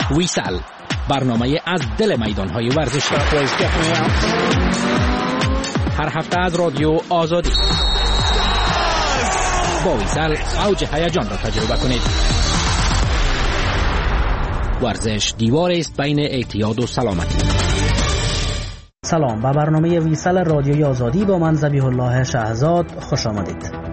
ویسال، برنامه از دل میدان‌های ورزشی. هر هفته از رادیو آزادی. با ویسال اوج هیجان را تجربه کنید. ورزش دیواری است بین اعتیاد و سلامتی. سلام، به برنامه ویسال رادیوی آزادی با من ذبیح الله شهزاد خوش آمدید.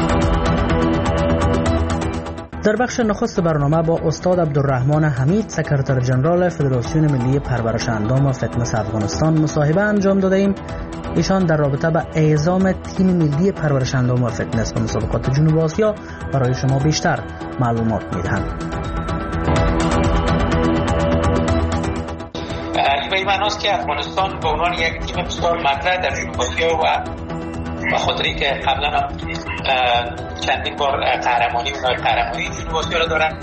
در بخش نخست برنامه با استاد عبدالرحمن حمید، سکرتر جنرال فدراسیون ملی پرورش اندام و فتنس افغانستان مصاحبه انجام داده ایم. ایشان در رابطه با اعزام تیم ملی پرورش اندام و فتنس و مسابقات جنوب آسیا برای شما بیشتر معلومات میدهند. به معناست که افغانستان به عنوان یک تیم بسیار مطرح در جنوب آسیا و به خاطری که قبلا چندین بار قهرمانی جنوب آسیا را دارند.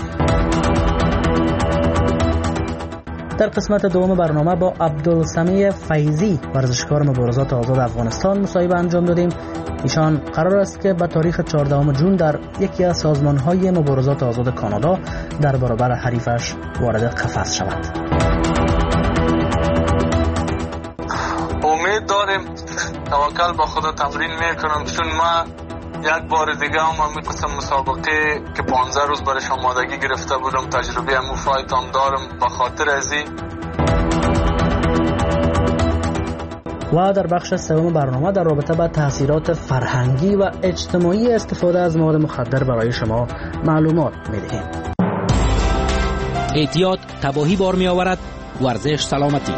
در قسمت دوم برنامه با عبدالسمیع فیضی، ورزشکار مبارزات آزاد افغانستان مصاحبه انجام دادیم. ایشان قرار است که به تاریخ 14 جون در یکی از سازمان‌های مبارزات آزاد کانادا در برابر حریفش وارد قفس شود. امید داریم، توکل با خدا تمرین میکنم، چون ما یک بار دیگه هم می‌خواستم مسابقه که 15 روز برش آمادگی گرفته بودم، تجربه همو فایت هم دارم به خاطر ازی. و در بخش سوم برنامه در رابطه با تاثیرات فرهنگی و اجتماعی استفاده از مواد مخدر برای شما معلومات می‌دهیم. اعتیاد تباهی بار می‌آورد، ورزش سلامتی.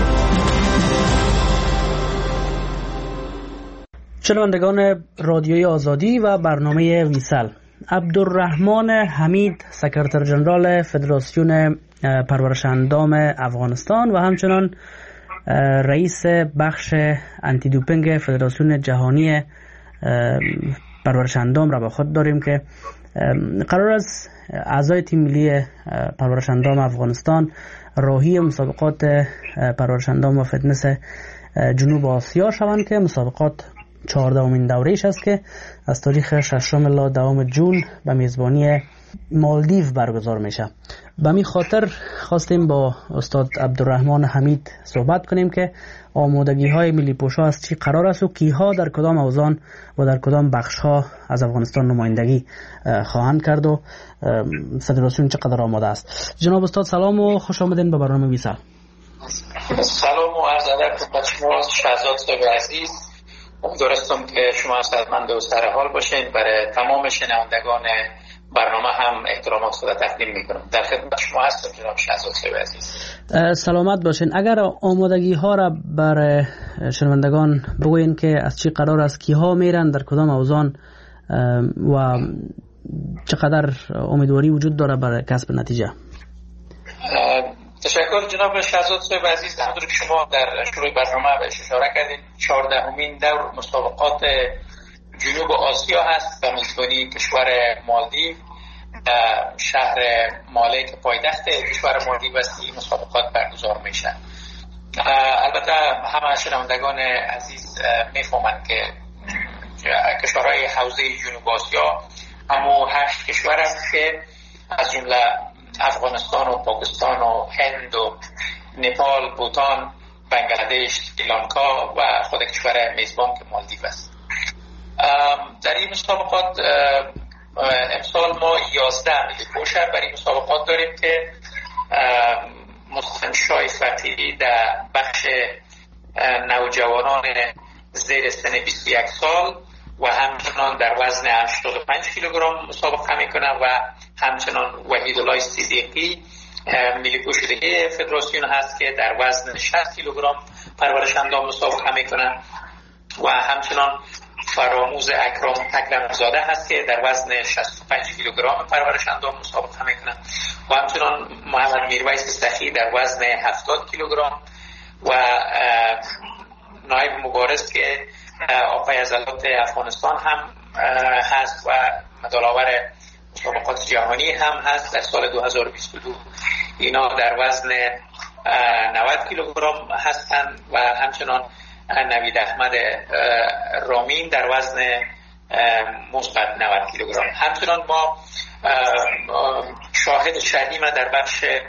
شنوندگان رادیوی آزادی و برنامه ویسال، عبدالرحمن حمید، سکرتر جنرال فدراسیون پرورش اندام افغانستان و همچنان رئیس بخش آنتی دوپینگ فدراسیون جهانی پرورش اندام را با خود داریم که قرار است اعضای تیم ملی پرورش اندام افغانستان راهی مسابقات پرورش اندام و فتنس جنوب آسیا شوند که مسابقات 14مین دوره‌اش است که از تاریخ 6 الی 10 جون به میزبانی مالدیو برگزار میشه. به می خاطر خواستیم با استاد عبدالرحمن حمید صحبت کنیم که آمادگی‌های ملی پوشا از چی قرار است و کیها در کدام اوزان و در کدام بخش‌ها از افغانستان نمایندگی خواهند کرد و فدراسیون چقدر آماده است. جناب استاد سلام و خوش آمدین به برنامه ویسال. سلام و عرض ادب خدمت شما شهزاد صاحب عزیز. امیدوارم که شما سلامت و سر حال باشین. برای تمام شنوندگان برنامه هم احترامات خود تقدیم میکنم. در خدمت شما هستم جناب شهزاد صاحب عزیز. سلامت باشین. اگر آمادگی ها را برای شنوندگان بگوین که از چی قرار است، کیها میرن، در کدام اوزان و چقدر امیدواری وجود داره برای کسب نتیجه؟ تشکر جناب شهزاد صاحب عزیز. همونطور که شما در شروع برنامه بهش اشاره کردید، 14مین دور مسابقات جنوب آسیا هست به میزبانی کشور مالدیو. شهر ماله که پایتخت کشور مالدیو است این مسابقات برگزار میشن. البته همه شنوندگان عزیز میفهمند که کشورهای حوزه جنوب آسیا همو 8 کشور است که از جمله افغانستان و پاکستان و هند و نپال، بوتان، بنگلادش، سریلانکا و خود کشور میزبان که مالدیو است. در این مسابقات امسال ما 11 ملی پوشر برای این مسابقات داریم که مستنشای فتیری در بخش نوجوانان زیر سن 21 سال و همچنان در وزن 85 کیلوگرم مسابقه میکنه و همچنان وحیدالله صدیقی ملی پوشیدگی فدراسیون هست که در وزن 60 کیلوگرم پرورش اندام مسابقه میکنه و همچنان فراموز اکرم زاده هست که در وزن 65 کیلوگرم پرورش اندام مسابقه میکنه و همچنان محمد میرویس سخی در وزن 70 کیلوگرم و نایب مبارز که آقای عضلات افغانستان هم هست و مدال آور مسابقات جهانی هم هست در سال 2022. اینا در وزن 90 کیلوگرم هستند و همچنان نوید احمد رامین در وزن مثبت 90 کیلوگرم. همچنان ما شاهد شدیم در بخش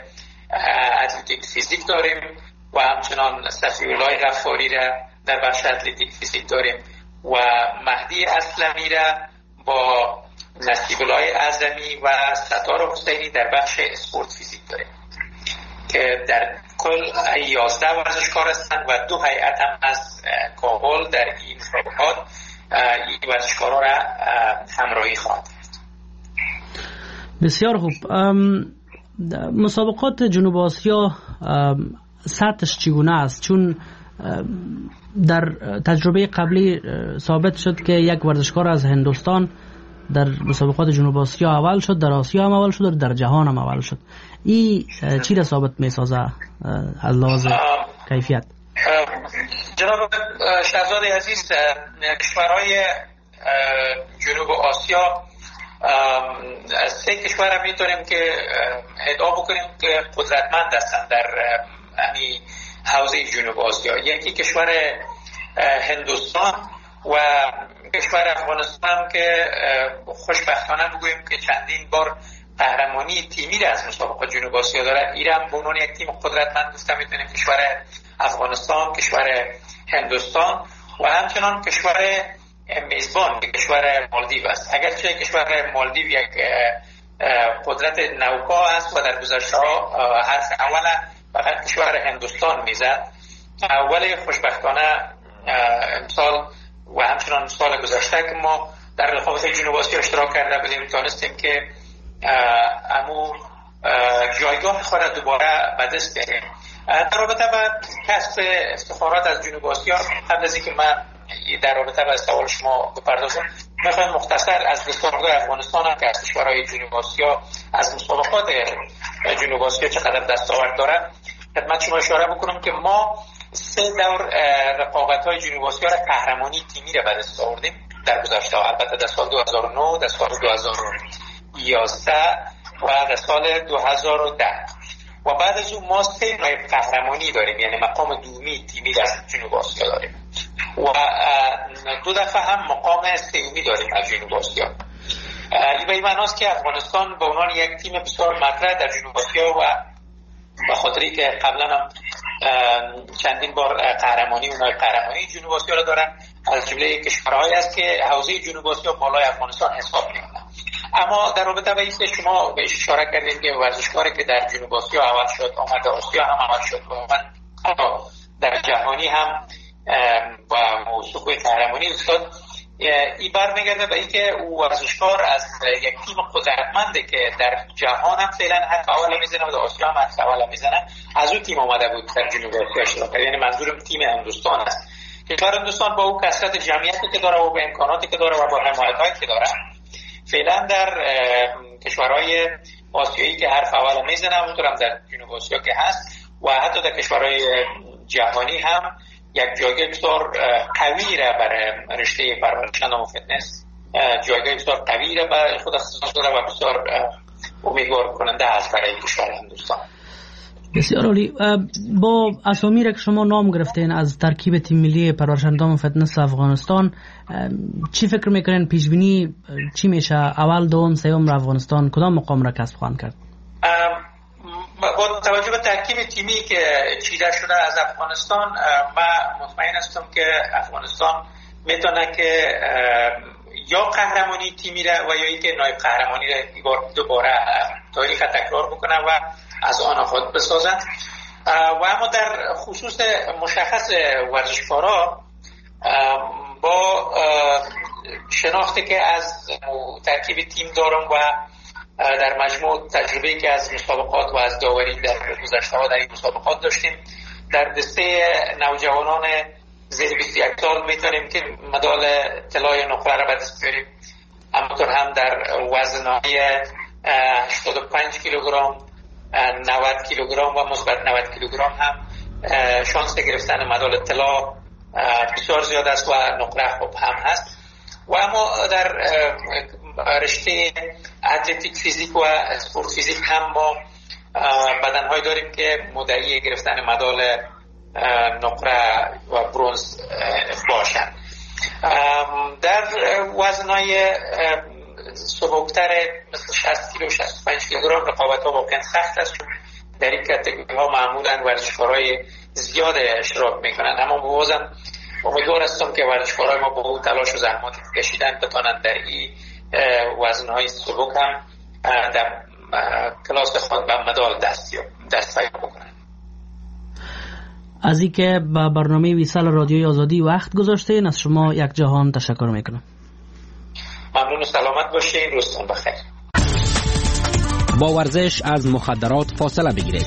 اتلتیک فیزیک داریم و همچنان صفی‌الله غفاری را در بخش اتلتیک فیزیک داریم و مهدی اسلمی را با نصیب‌الله اعظمی و ستار حسینی در بخش اسپورت فیزیک داریم که در کل 11 ورزشکار هستند و 2 هیئت هم از کابل در این مسابقات این ورزشکارها را همراهی خواهد کرد. بسیار خوب. مسابقات جنوب آسیا سطحش چگونه است؟ چون در تجربه قبلی ثابت شد که یک ورزشکار از هندوستان در مسابقات جنوب آسیا اول شد، در آسیا هم اول شد و در جهان هم اول شد. این چی را ثابت می سازه از لحاظ کیفیت؟ جناب شهزاده عزیز، کشورهای جنوب آسیا 3 کشور را میتونیم که ادعا بکنیم که قدرتمند هستند در یعنی حوزه جنوب آسیا. یکی کشور هندوستان و کشور افغانستان که خوشبختانه بگوییم که چندین بار قهرمانی تیمی را از مسابقات جنوب آسیا داره. ایران به عنوان یک تیم قدرتمند گفته میتونیم کشور افغانستان، کشور هندوستان و همچنان کشور میزبان کشور مالدیو است. اگرچه کشور مالدیو یک قدرت نوپا است و در گذشته ها حرف اول فقط کشور هندوستان میزد، ولی خوشبختانه امسال و همچنان سال گذشته که ما در رقابت جنوب آسیا اشتراک کرده بودیم تانستیم که امو جایگاه خود دوباره به دست بیاریم. در رابطه با کسب افتخارات از جنوب آسیا، قبل از اینکه من در رابطه با سوال شما بپردازم، میخوایم مختصر از دستاوردهای افغانستان هم که از کشورهای جنوب آسیا از مسابقات جنوب آسیا چقدر دستاورد داره خدمت شما اشاره بکنم که ما 3 دور رقابت‌های جنوب آسیا را قهرمانی تیمی را به دست آوردیم در گذشته، البته در سال 2009، در سال 2011 و در سال 2010 و بعد از اون ما 3 نایب قهرمانی داریم، یعنی مقام دومی تیمی در جنوب آسیا داریم و 2 دفعه هم مقام سومی داریم از جنوب آسیا. این به این معناست که افغانستان به عنوان یک تیم بسیار مطرح در جنوب آسیا و به خاطری که قبلا هم چندین بار قهرمانی و نایب قهرمانی جنوب آسیا را دارن، از جمله کشورهایی است که حوزه جنوب آسیا بالای افغانستان حساب می‌کنه. اما در رابطه با اینکه شما به اشاره کردید که ورزشکاری که در جنوب آسیا اول شد آمد آسیا هم اول شد و در جهانی هم با موضوع قهرمانی استاد، این برمیگرده به اینکه او ورزشکار از یک تیم قدرتمنده که در جهان هم فعلا حرف اول میزنه و در آسیا هم حرف اول میزنه، از اون تیم آمده بود در جنوب آسیا اشتراک کرد. یعنی منظورم تیم هندوستان است. کشور هندوستان با او کثرت جمعیتی که داره و با امکاناتی که داره و با حمایتایی که داره فعلا در کشورهای آسیایی که حرف اول میزنه، همونطور هم در جنوب آسیا که هست و حتی در کشورهای جهانی هم یک جایگاه بسیار قوی را برای رشته پرورش اندام و فتنس، جایگاه بسیار قوی را برای خود اختصاص داره و بسیار امیدوار کننده است برای کشور هندوستان. بسیار عالی. با اسامی را که شما نام گرفتین از ترکیب تیم ملی پرورش اندام و فتنس افغانستان، چی فکر میکنین پیش بینی چی میشه؟ اول، دوم، سوم را افغانستان کدام مقام را کسب خواهند کرد؟ با توجه به ترکیب تیمی که چیده شده از افغانستان، من مطمئن هستم که افغانستان میتونه که یا قهرمانی تیمی را و یا اینکه نایب قهرمانی را دوباره تاریخ تکرار بکنه و از آن خود بسازن. و اما در خصوص مشخص ورزشکارا، با شناختی که از ترکیب تیم دارم و در مجموع تجربه‌ای که از مسابقات و از داوری در گذشته‌ها در این مسابقات داشتیم، در دسته نوجوانان زیر 21 سال میتونیم که مدال طلای نقره را به دست بیاریم. همونطور هم در وزن‌های 85 کیلوگرم، 90 کیلوگرم و مثبت 90 کیلوگرم هم شانس گرفتن مدال طلا بسیار زیاد است و نقره خوب هم هست. و اما در رشته اتلتیک فیزیک و اسپورت فیزیک هم ما بدن‌های داریم که مدعی گرفتن مدال نقره و برنز باشند. در وزن‌های سبکتر مثل 60 کیلو 65 کیلوگرم رقابت‌ها واقعا سخت است، چون در این کاتگوری ها معمولا ورزشکارای زیاد اشتراک میکنن، اما بازم امیدوار هستم که ورزشکارای ما با اون تلاش و زحماتی که کشیدن بتونن در این وزنهای سبک هم در کلاس خود به مدال دست پیدا بکنن. از اینکه به برنامه ویسال رادیوی آزادی وقت گذاشتین، از شما یک جهان تشکر میکنم. ممنون و سلامت باشین. روزتون بخیر. با ورزش از مخدرات فاصله بگیرید.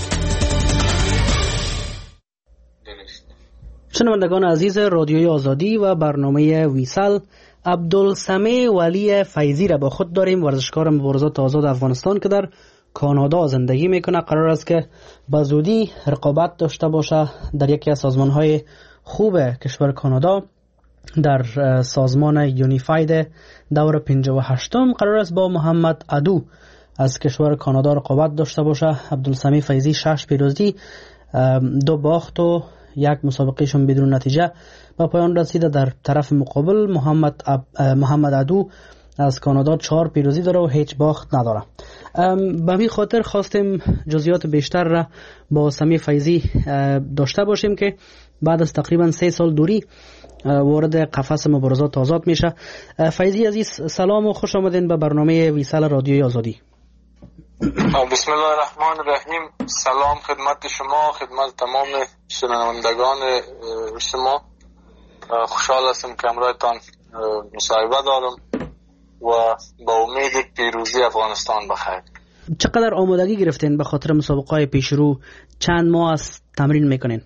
شنوندگان عزیز رادیوی آزادی و برنامه ویسال، عبدالسمیع ولی فیضی را با خود داریم، ورزشکار مبارزات آزاد افغانستان که در کانادا زندگی میکنه. قرار است که به زودی رقابت داشته باشه در یکی از سازمانهای خوب کشور کانادا، در سازمان یونیفاید دور 58م قرار است با محمد عدو از کشور کانادا رقابت داشته باشه. عبدالسمیع فیضی 6 پیروزی، 2 باخت و 1 مسابقهشون بدون نتیجه به پایان رسیده. در طرف مقابل محمد عدو از کانادا 4 پیروزی داره و هیچ باخت نداره. به همین خاطر خواستیم جزئیات بیشتر را با سمیع فیضی داشته باشیم که بعد از تقریبا 3 سال دوری وارد قفس مبارزات آزاد میشه. فیضی عزیز سلام و خوش آمدین به برنامه ویسال رادیوی آزادی. بسم الله الرحمن الرحیم. سلام خدمت شما، خدمت تمام شنوندگان شما. خوشحال هستم که امروزتان مصاحبه دارم و با امید پیروزی افغانستان بخیر. چقدر آمادگی گرفتین به خاطر مسابقه پیشرو؟ چند ماه از تمرین میکنین؟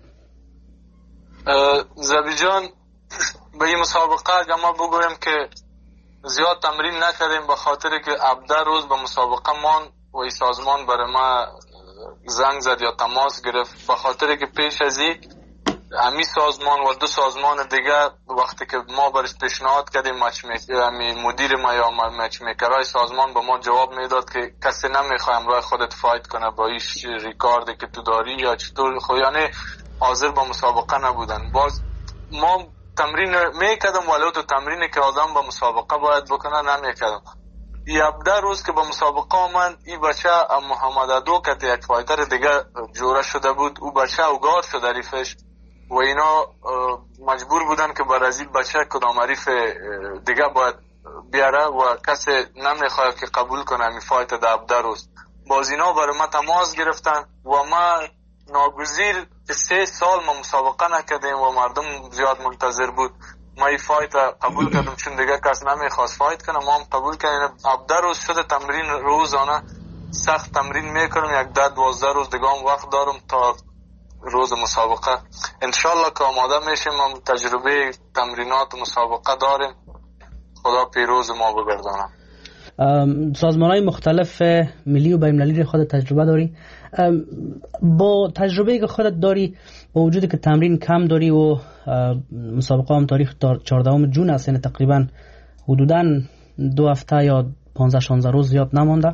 زبی جان، به این مسابقه اگر ما بگویم که زیاد تمرین نکردیم به خاطر که 17 روز به مسابقه مان و این سازمان برای ما زنگ زد یا تماس گرفت، به خاطر که پیش از این همی سازمان و 2 سازمان دیگه وقتی که ما برش پیشنهاد کردیم مدیر ما یا مچ میکرای سازمان به ما جواب میداد که کسی نمیخواد امروز خودت فایت کنه با این ریکاردی که تو داری یا چطور، خو یعنی حاضر با مسابقه نبودن. باز ما تمرین میکردم ولی تو تمرینی که آدم با مسابقه باید بکنه نمیکردم. 17 روز که با مسابقه آمد، این بچه محمد عدو که یک فایتر دیگه جوره شده بود، او بچه اوگار شد حریفش و اینا مجبور بودن که برازیل بچه کدام حریف دیگه باید بیاره و کسی نمیخواد که قبول کنه این فایت در 17 روز. باز اینا برای ما تماس گرفتن و ما ناگزیر 3 سال ما مسابقه نکردیم و مردم زیاد منتظر بود. ما این فایت قبول کردم چون دیگه کس نمیخواست فایت کنه، ما هم قبول کردیم. 17 روز شده تمرین روزانه سخت تمرین میکنم، 10-12 روز دیگه هم وقت دارم تا روز مسابقه. انشالله که آماده میشیم، هم تجربه تمرینات مسابقه داریم، خدا پیروز ما بگردانه. سازمان‌های مختلف ملی و بین‌المللی خودت تجربه داری، با تجربه که خودت داری با وجودی که تمرین کم داری و مسابقه هم تاریخ 14 جون است، یعنی تقریبا حدوداً 2 هفته یا 15-16 روز زیاد نمانده،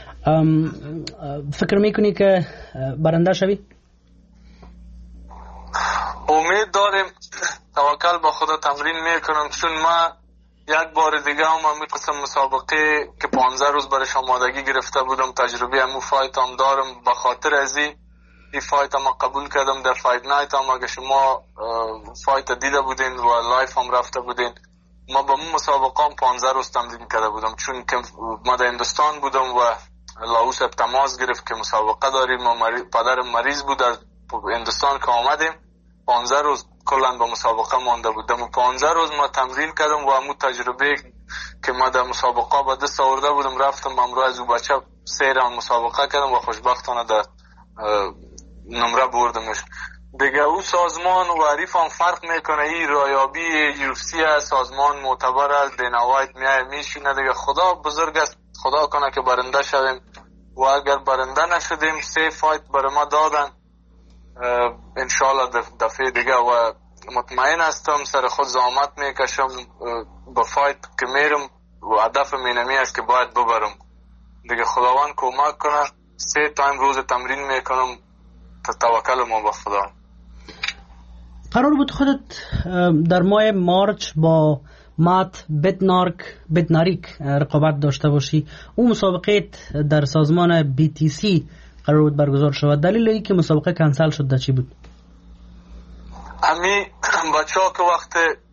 فکر میکنی که برنده شوی؟ امید داریم، توکل با خدا تمرین میکنم، چون ما یک بار دیگه هم همین قسم مسابقه که 15 روز برش آمادگی گرفته بودم، تجربه همون فایت هم دارم. به خاطر از این فایت هم قبول کردم. در فایت نایت هم اگه شما فایت دیده بودین و لایف هم رفته بودین، ما با من مسابقه هم 15 روز تمرین کرده بودم، چون که ما در هندوستان بودم و لاوس تماس گرفت که مسابقه داریم و پدرم مریض بود در هندوستان که آمدیم. 15 روز کلا با مسابقه مانده بودم و 15 روز ما تمرین کردم و همون تجربه که ما در مسابقه با دست آورده بودم رفتم امروز از او بچه 3 راوند مسابقه کردم و خوشبختانه در نمره بردمش دیگه. او سازمان و حریف هم فرق میکنه، این رایابی UFC سازمان معتبر است، دینا وایت میشینه دیگه. خدا بزرگ است، خدا کنه که برنده شویم و اگر برنده نشدیم 3 فایت برای ما دادن انشالله دفعه دیگه و مطمئن هستم سر خود زحمت میکشم با فایت که میرم و هدف مینمی است که باید ببرم دیگه. خداوند کمک کنه. 3 تایم روز تمرین میکنم، توکل ما به خدا. قرار بود خودت در ماه مارچ با مات بدناریک رقابت داشته باشی. اون مسابقه در سازمان BTC قرار بود برگزار شود. دلیل ای که مسابقه کنسل شد چی بود؟ امی بچه‌ها که وقت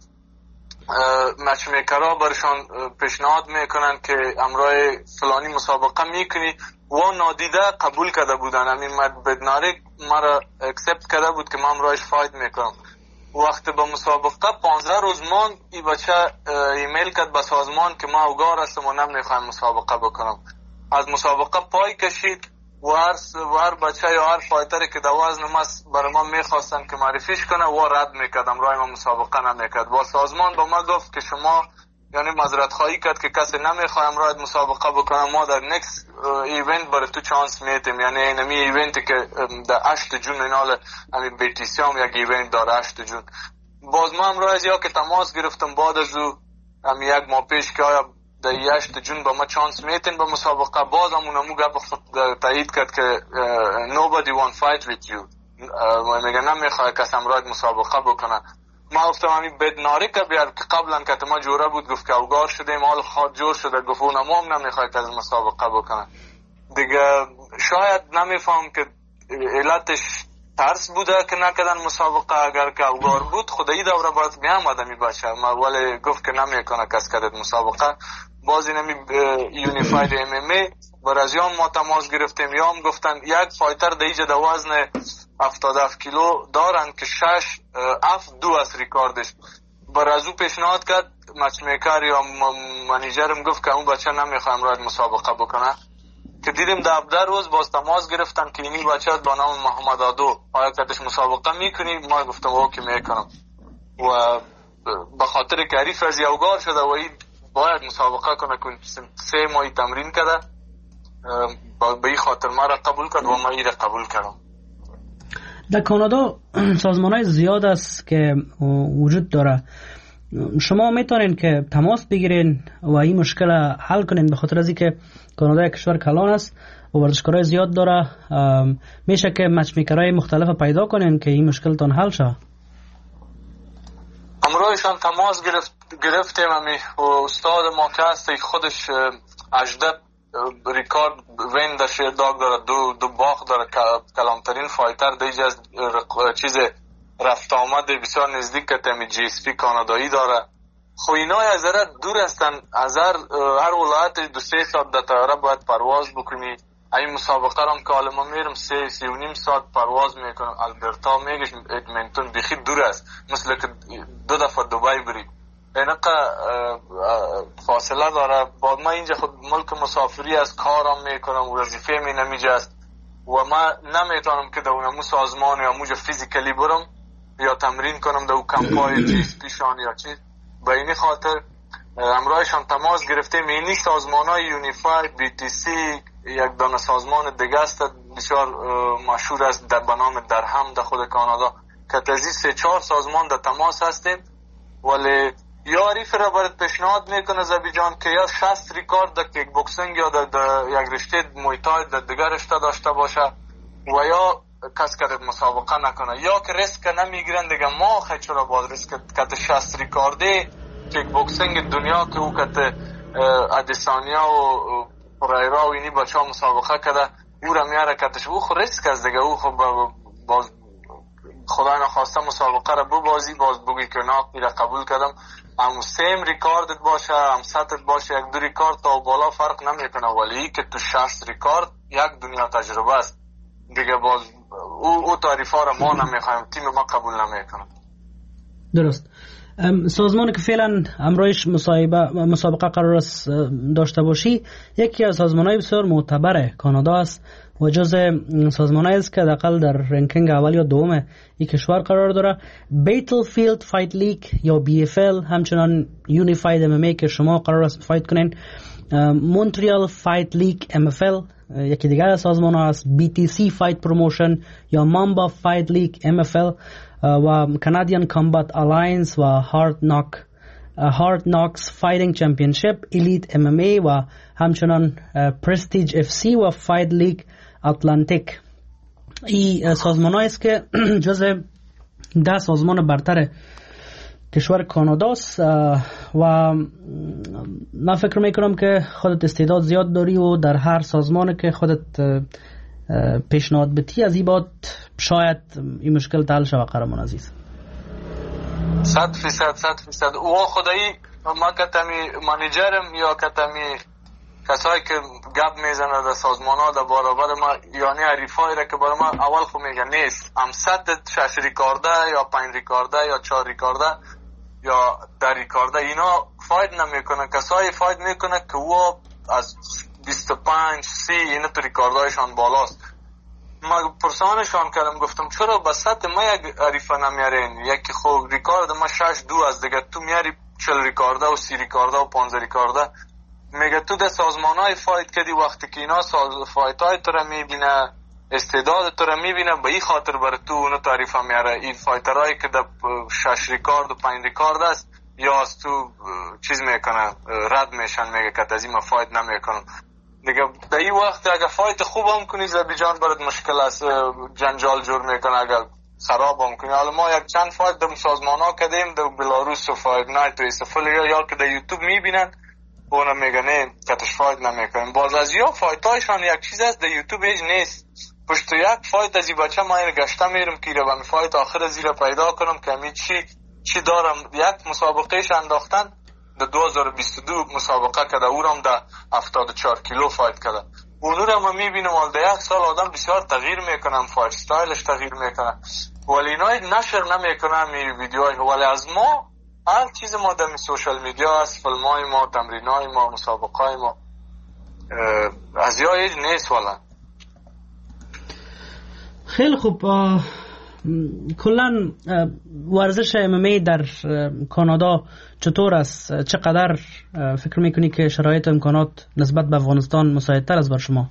مچ میکرها برشان پیشنهاد میکنن که امرای فلانی مسابقه میکنی و نادیده قبول کرده بودن. همین بدناری مرا اکسپت کرده بود که من امرایش فاید میکنم. وقتی به مسابقه 15 روز مان این بچه ایمیل کرد به سازمان که ما اوگار هستم و نمیخوایم مسابقه بکنم. از مسابقه پای کشید و هر بچه یا هر فایتری که در وزن ما برای ما میخواستن که معرفیش کنه و رد میکردم، رای ما مسابقه نمیکرد. با سازمان با ما گفت که شما یعنی معذرت خواهی کرد که کسی نمیخوایم رای مسابقه بکنم، ما در نکست ایونت برای تو چانس میتیم. یعنی اینمی ایونتی که در 8 جون اینال همین بیتیسی هم یک ایونت داره 8 جون. باز ما هم رای یا که تماس گرفتم بعد از او هم یک ماه پیش که آیا در 8 جون با ما چانس میتین به مسابقه، باز همونمو گپ تایید کرد که nobody want fight with you، میگه نمیخواه کسی امراض مسابقه بکنه. ما گفتم همین بدناری که بیار که قبلا که ما جوره بود گفت که اوگار شدیم حال خود جور شده، گفت اونم هم نمیخواه که از مسابقه بکنه دیگه. شاید نمیفهم که علتش ترس بوده که نکردن مسابقه. اگر که اوگار بود خدایی دوره باید بیام آدمی باشه، ولی گفت که نمیکنه کس کرد مسابقه. باز اینمی یونیفاید ام ام ای برای یام ما تماس گرفتیم، یام گفتن یک فایتر دیجه در وزن 77 کیلو دارن که 6-2 از ریکاردش. برای از او پیشنهاد کرد مچ میکر یا منیجرم گفت که اون بچه نمیخوایم راید مسابقه بکنه. که دیدیم در 17 روز باز تماس گرفتن که اینی بچه با نام محمد عادو آیا کدش مسابقه میکنی؟ ما گفتم اوکی میکنم و به خاطر که حریف از یوگار شده و این باید مسابقه کنه که 3 ماهی تمرین کرده، به این خاطر ما را قبول کرد و ما این را قبول کردم. در کانادا سازمان‌های زیاد است که وجود داره. شما میتونین که تماس بگیرین و این مشکل حل کنین، به خاطر از اینکه کانادا یک کشور کلان است و ورزشکارای زیاد داره. میشه که مچ میکرای مختلف پیدا کنین که این مشکلتون حل شه. امروزشان تماس گرفتیم همی و استاد ما که هست خودش 18 ریکارد وین در شیرداگ داره، دو باخ داره، کلامترین فایتر دیگه از چیز رفت آمد بسیار نزدیک که تیمی جی اس پی کانادایی داره. خو اینا از دور هستن، از هر ولایت 2-3 ساعت در طیاره باید پرواز بکنی. این مسابقه هم که حالا ما میرم 3-3.5 ساعت پرواز میکنم. البرتا میگش ادمنتون بخی دور است، مثل که 2 دفعه دبی بری، اینقه فاصله داره. بعد ما اینجا خود ملک مسافری از کارم میکنم، وظیفه می نمیجه است و ما نمیتونم که در اونمو سازمان یا موجه فیزیکلی برم یا تمرین کنم در اون کمپای جی اس پی شان یا چیز. به این خاطر امرایشان تماس گرفتیم. اینی سازمان های یونیفاید بی تی سی یک دانه سازمان دیگه است بسیار مشهور است در بنام درهم در خود کانادا که تازی 3-4 سازمان در تماس هستیم. ولی یا عریف را برات پیشنهاد میکنه زبی جان که یا 60 ریکارد در کیک بوکسینگ یا در یک رشته مویتای در دیگر رشته داشته باشه و یا کس کرد مسابقه نکنه، یا که ریسک نمیگیرن دیگه. ما خیلی چرا باید ریسک کت 60 ریکارده کیک بوکسینگ دنیا که او کت ادیسانیا و پرایرا و اینی بچه ها مسابقه کرده او را میاره کتش او خود ریسک از دیگه. او خب باز خدای نخواسته مسابقه را ببازی باز بگی که نه را قبول کردم. هم سیم ریکاردت باشه هم ستت باشه 1-2 ریکارد تا بالا فرق نمیکنه، ولی که تو 60 ریکارد یک دنیا تجربه است دیگه. باز او تعریفا را ما نمیخوایم، تیم ما قبول نمیکنه. درست. سازمانی که فعلا امروز مسابقه قرار است داشته باشی یکی از سازمان‌های بسیار معتبر کانادا است و جز سازمان‌هایی است که حداقل در رنکینگ اول یا دوم این کشور قرار داره. بیتلفیلد فایت لیگ یا BFL، همچنان یونیفاید MMA که شما قرار است فایت کنین، مونتریال فایت لیگ MFL یکی دیگر از سازمان‌ها است، BTC فایت پروموشن یا مامبا فایت لیگ MFL و کانادین کامبات الاینس و هارد ناکس فایتینگ چمپیونشیپ، الیت MMA و همچنان پرستیج FC و فایت لیگ اتلانتیک. این سازمان‌هایی است که جزء 10 سازمان برتر کشور کاناداست و من فکر میکنم که خودت استعداد زیاد داری و در هر سازمانی که خودت پیشنهاد بتی از این بعد شاید این مشکل حل شود قهرمان عزیز؟ 100% او خدایی ما کتمی منیجرم یا کتمی کسایی که گپ میزنه در سازمان ها در برابر ما، یعنی حریفایی را که برای ما اول خو میگه نیست هم 6 ریکارده یا 5 ریکارده یا 4 ریکارده یا 10 ریکارده، اینا فاید نمیکنه. کسایی فاید میکنه که او از 25-30 اینا تو ریکاردهایشان بالاست. ما پرسانشان کردم گفتم چرا به سطح ما یک حریفه نمیارین؟ یکی خب ریکارد ما 6-2 از دیگه تو میاری 40 ریکارده و 30 ریکارده و 15 ریکارده. میگه تو در سازمان های فایت کردی، وقتی که اینا فایت های تو را میبینه، استعداد تو را میبینه، به این خاطر برای تو اونو تعریف میاره. این فایترهایی که در 6 ریکارد و 5 ریکارد است یا از تو چیز میکنه رد میشن، میگه که از این ما فایت نمیکنم دیگه. در این وقت اگر فایت خوب هم کنی زبیجان برات مشکل است، جنجال جور میکنه اگر خراب هم کنی. حالا ما یک چند فایت در سازمان ها کردیم، در بلاروس و فایت نایت و استفالی یا که در یوتیوب میبینن اونا میگه نه کتش فایت نمیکنیم. باز از یا فایت هایشان یک چیز است در یوتیوب هیچ نیست. پشت یک فایت از این بچه ما این گشته میرم که رو فایت آخر زیر پیدا کنم که همی چی دارم. یک مسابقهش انداختن در 2022 مسابقه کده، او هم در 74 کیلو فایت کده. اونو رو ما میبینم ولی در یک سال آدم بسیار تغییر میکنم، فایت ستایلش تغییر میکنه، ولی اینا نشر نمیکنم این ویدیوهای. ولی از ما هر چیز ما در سوشال میدیا هست، فیلمای ما، تمرینای ما، مسابقای ما، از یا هیچ نیست والا. خیلی خوب. کلن ورزش MMA در کانادا چطور است؟ چقدر فکر میکنی که شرایط امکانات نسبت به افغانستان مساعدتر است بر شما؟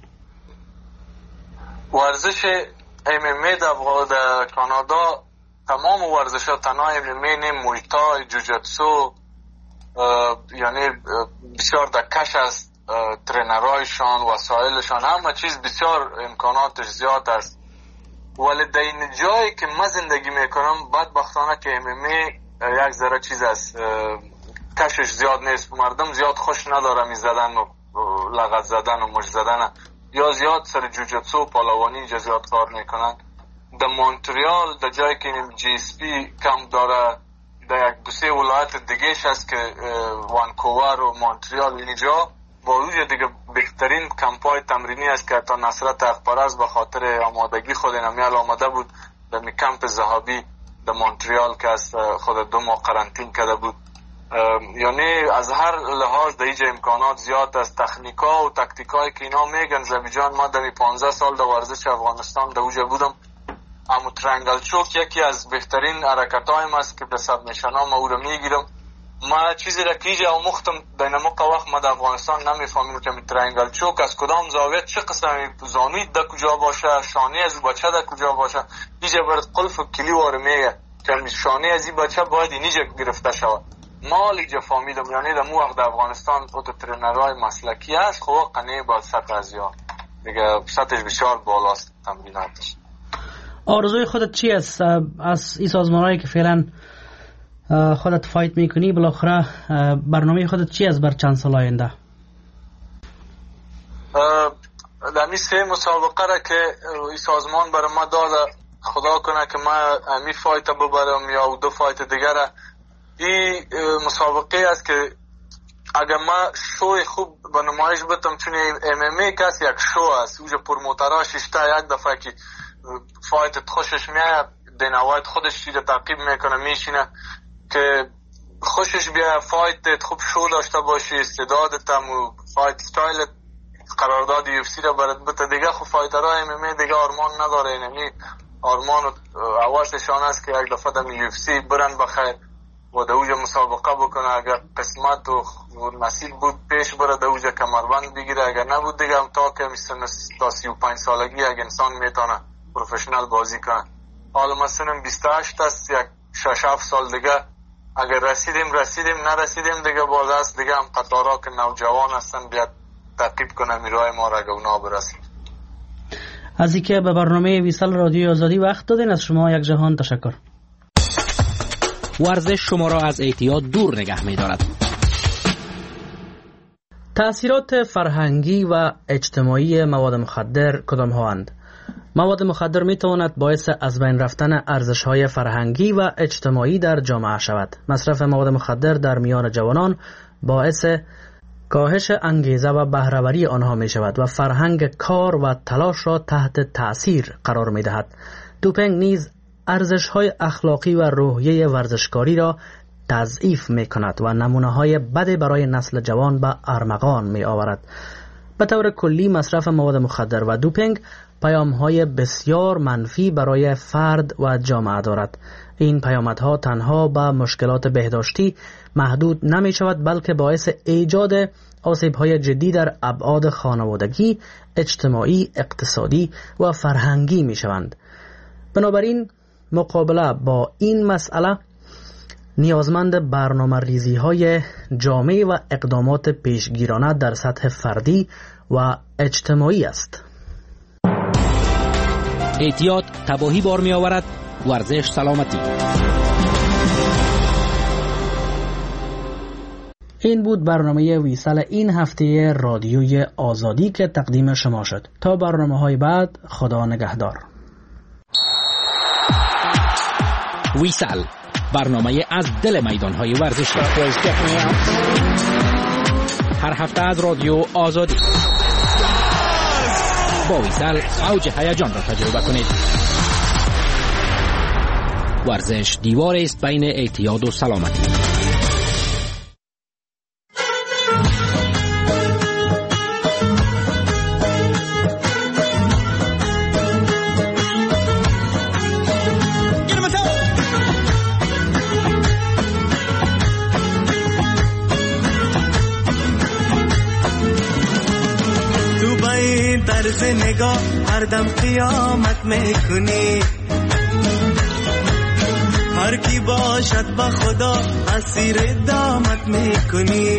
ورزش MMA در کانادا تمام ورزش‌ها تنها MMA نه، مویتای، جوجتسو، یعنی بسیار دکش است، ترینرایشان، وسایلشان، همه چیز بسیار امکاناتش زیاد است. ولی در این جایی که من زندگی میکنم بدبختانه که MMA یک ذره چیز است، کشش زیاد نیست، مردم زیاد خوش نداره می زدن و لغت زدن و مش زدن، یا زیاد سر جوجتسو و پالاوانی اینجا زیاد کار میکنن. در مونتریال در جایی که GSP کم داره، در یک 2-3 ولایت دیگهش هست که وانکوور و مونتریال، اینجا با وجود دیگه بهترین کمپای تمرینی است که تا نصرت اخبارز به خاطر آمادگی خود نمیال آماده بود در کمپ ذهابی در مونتریال که است خود 2 ماه قرنطین کرده بود. یعنی از هر لحاظ در اینجا امکانات زیاد است. تکنیکا و تکتیکایی که اینا میگن زبیجان، ما در 15 سال در ورزش افغانستان در اوجه بودم. امو ترنگل چوک یکی از بهترین حرکتایم است که به سبمیشن ها ما او رو میگیرم. ما چیزی را که اینجا مختم در نمک وقت ما در افغانستان نمیفهمیم که ترنگل چوک از کدام زاویه چه قسمی زانوی در کجا باشه، شانه از بچه در کجا باشه. اینجا برد قلف و کلی واره میگه که شانه از این بچه باید اینجا گرفته شود. ما اینجا فهمیدم یعنی در مو وقت در افغانستان اوتو ترینرهای مسلکی هست، خب قنیه باید سطح از یا دیگه سطحش بسیار بالاست تمریناتش. آرزوی خودت چی است از این سازمان‌هایی که فعلا خودت فایت میکنی؟ بالاخره برنامه خودت چی است بر چند سال آینده؟ در این 3 مسابقه را که این سازمان برای ما داده، خدا کنه که ما امی فایت ببرم یا 2 فایت دیگر. این مسابقه است که اگر ما شوی خوب به نمایش بتم، چون MMA کس یک شو است، اوجا پروموتراش اشته یک دفعه که فایت خوشش میاد دینوایت خودش چیز تعقیب میکنه میشینه که خوشش بیا فایت خوب شو داشته باشی، استعدادت هم فایت استایلت قرارداد UFC را برات بده دیگه. خب فایترها MMA دیگه آرمان نداره، یعنی آرمان اولشان است که یک دفعه در UFC برن بخیر و در اوجا مسابقه بکنه. اگر قسمت و نصیب بود پیش بره در اوجا کمربند بگیره، اگر نبود دیگه هم تا که تا 35 سالگی یک انسان میتونه پروفشنال بازی کنه. حالا مثلا 28 است، یک 6-7 سال دیگه اگر رسیدیم نرسیدیم دیگه باز است دیگه هم قطارا که نوجوان هستن بیاد تعقیب کنه میرای ما را اگه اونا برسیم. از اینکه به برنامه ویسال رادیوی آزادی وقت دادین از شما یک جهان تشکر. ورزش شما را از اعتیاد دور نگه می دارد. تأثیرات فرهنگی و اجتماعی مواد مخدر کدام هاند؟ مواد مخدر می تواند باعث از بین رفتن ارزش‌های فرهنگی و اجتماعی در جامعه شود. مصرف مواد مخدر در میان جوانان باعث کاهش انگیزه و بهره‌وری آنها می شود و فرهنگ کار و تلاش را تحت تأثیر قرار می دهد. دوپینگ نیز ارزش‌های اخلاقی و روحیه ورزشکاری را تضعیف می کند و نمونه‌های بد برای نسل جوان به ارمغان می آورد. به طور کلی مصرف مواد مخدر و دوپینگ پیام‌های بسیار منفی برای فرد و جامعه دارد. این پیامدها تنها به مشکلات بهداشتی محدود نمی شود بلکه باعث ایجاد آسیب‌های جدی در ابعاد خانوادگی، اجتماعی، اقتصادی و فرهنگی می شوند. بنابراین مقابله با این مسئله نیازمند برنامه ریزی های جامع و اقدامات پیشگیرانه در سطح فردی و اجتماعی است. احتیاط تباهی بار می آورد. ورزش سلامتی. این بود برنامه ویسال این هفته رادیوی آزادی که تقدیم شما شد. تا برنامه های بعد، خدا نگهدار. ویسال، برنامه از دل میدان‌های ورزشی. هر هفته از رادیو آزادی. با ویسال اوج هیجان را تجربه کنید. ورزش دیواری است بین اعتیاد و سلامتی. طرز نگاه هر دم قیامت میکنی، هر کی باشد با خدا اسیر دامت میکنی.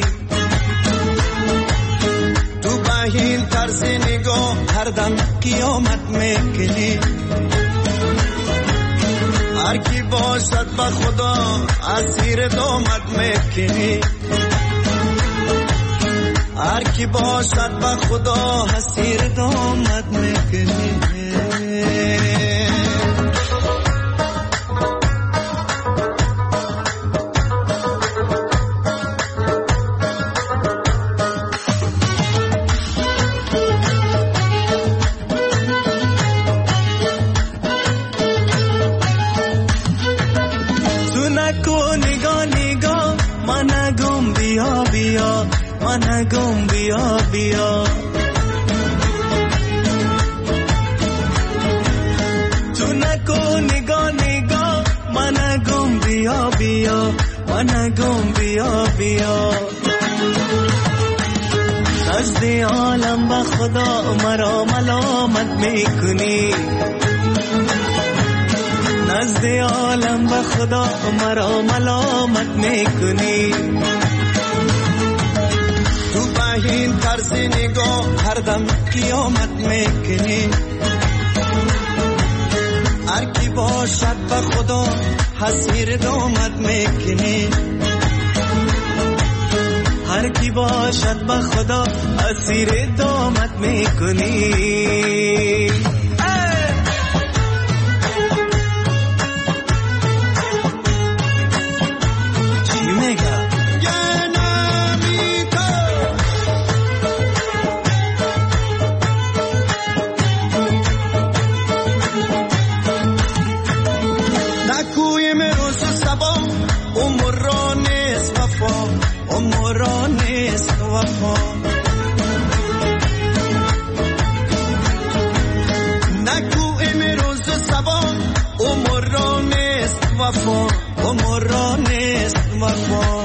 تو با این طرز نگاه هر دم قیامت میکنی، هر کی باشد با خدا اسیر دامت میکنی. هر کی باشد با خدا اسیر دامت میکنی. تو نکو نگاه نگاه من گم بیا بیا، من گم بیا بیا. تو نکو نگاه نگاه من گم بیا بیا، من گم بیا بیا. نزد عالم با خدا مرا ملامت میکنی، نزد عالم با خدا مرا ملامت میکنی. تو با این طرز نگاه هر دم قیامت میکنی، هر کی باشد با خدا حسیر دامت میکنی. هر کی باشد با خدا اسیر دامت میکنی. چی میگه؟ نگو امروز سبا عمر نیست وفا، عمر نیست وفا.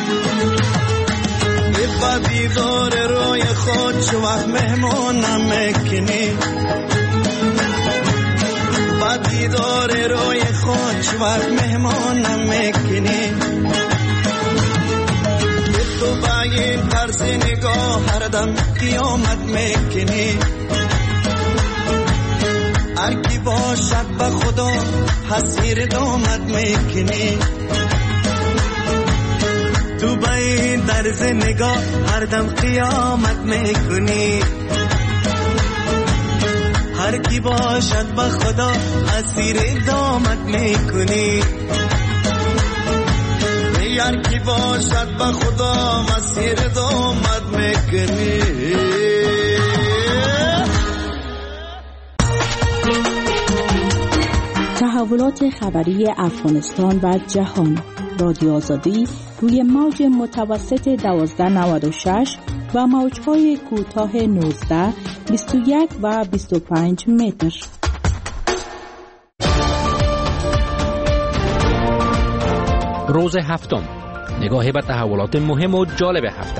با دیدار روی خود چو وقت مهمانم میکنی، با دیدار روی خود چو وقت مهمانم میکنی. تو با این طرز نگاه هر دم قیامت میکنی، هر کی باشد با خدا حسیر دامت میکنی. تو با این طرز نگاه هر دم قیامت میکنی. هر کی باشد با خدا اسیر دامت میکنی. هر کی باشد با خدا اسیر دامت میکنی. تحولات خبری افغانستان و جهان. رادیو آزادی روی موج متوسط 1296 و موج‌های کوتاه 19، 21 و 25 متر. روز هفتم، نگاهی به تحولات مهم و جالب هفته.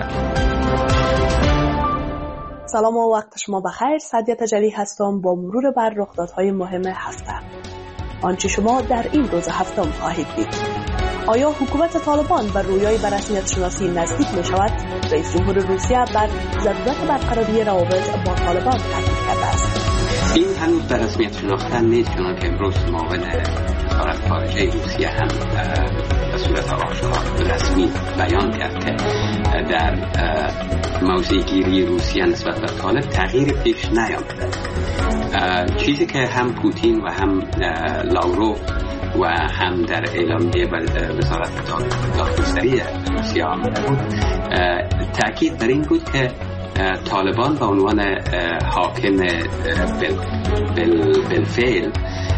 سلام و وقت شما بخیر. سعدیه تجلی هستم با مرور بر رخدادهای مهم هفته. آنچه شما در این روز هفتم خواهید دید: آیا حکومت طالبان بر رویای به رسمیت شناسی نزدیک می شود؟ رئیس جمهور روسیه بر ضرورت برقراری روابط با طالبان تاکید کرده است. این هنوز به رسمیت شناختن نیست، چون که امروز معاون وزارت خارجه روسیه هم به صورت آشکار رسمی بیان کرد که در موضع گیری روسیه نسبت به طالب تغییر پیش نیامده. چیزی که هم پوتین و هم لاوروف و هم در اعلامیه وزارت دادگستری روسیه آمده بود، تأکید بر این بود که طالبان به عنوان حاکم بالفعل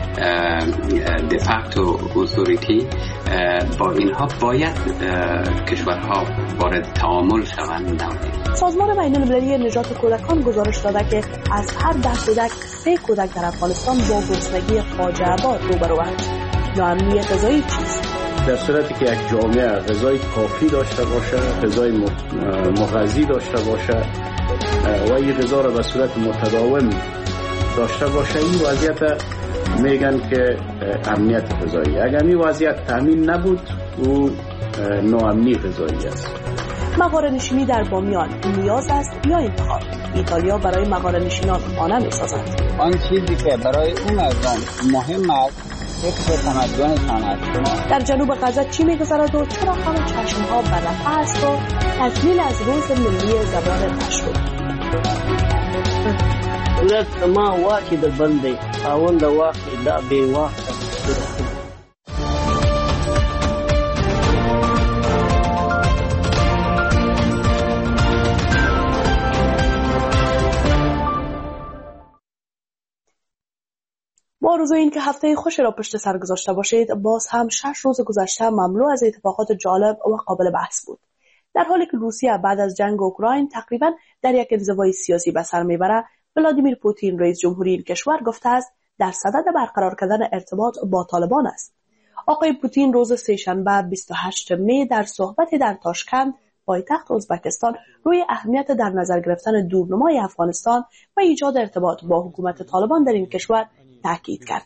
دفاکتو اتوریتی با اینها باید کشورها وارد تعامل شوند. سازمان بین‌المللی نجات کودکان گزارش داده که از هر 10 کودک 3 کودک در افغانستان با گرسنگی فاجعه بار روبروند. ناامنی غذایی چیست؟ در صورتی که یک جامعه غذای کافی داشته باشه، غذای مغذی داشته باشه و این غذا را به صورت متداوم داشته باشه، این وضعیت میگن که امنیت غذایی. اگر این وضعیت تامین نبود، او ناامنی غذایی است. مغاره نشینی در بامیان نیاز است یا انتخاب؟ ایتالیا برای مغاره نشینان خانه می‌سازد. آن چیزی که برای اون مردم مهم است حفظ تمدنشان است. در جنوب غزه چی می‌گذرد و چرا همه چشم‌ها بر رفع است و تسلیل از روز ملی زبان تشکر؟ ولادت ما واقعی در بنده آوند واقعی دا بی واقع. با آرزو این که هفته خوشی را پشت سر گذاشته باشید، باز هم 6 روز گذشته مملو از اتفاقات جالب و قابل بحث بود. در حالی که روسیه بعد از جنگ اوکراین تقریباً در یک انزوای سیاسی به سر میبره، ولادیمیر پوتین رئیس جمهوری این کشور گفته است در صدد برقرار کردن ارتباط با طالبان است. آقای پوتین روز سه‌شنبه 28 می در صحبتی در تاشکند پایتخت ازبکستان روی اهمیت در نظر گرفتن دورنمای افغانستان و ایجاد ارتباط با حکومت طالبان در این کشور تاکید کرد.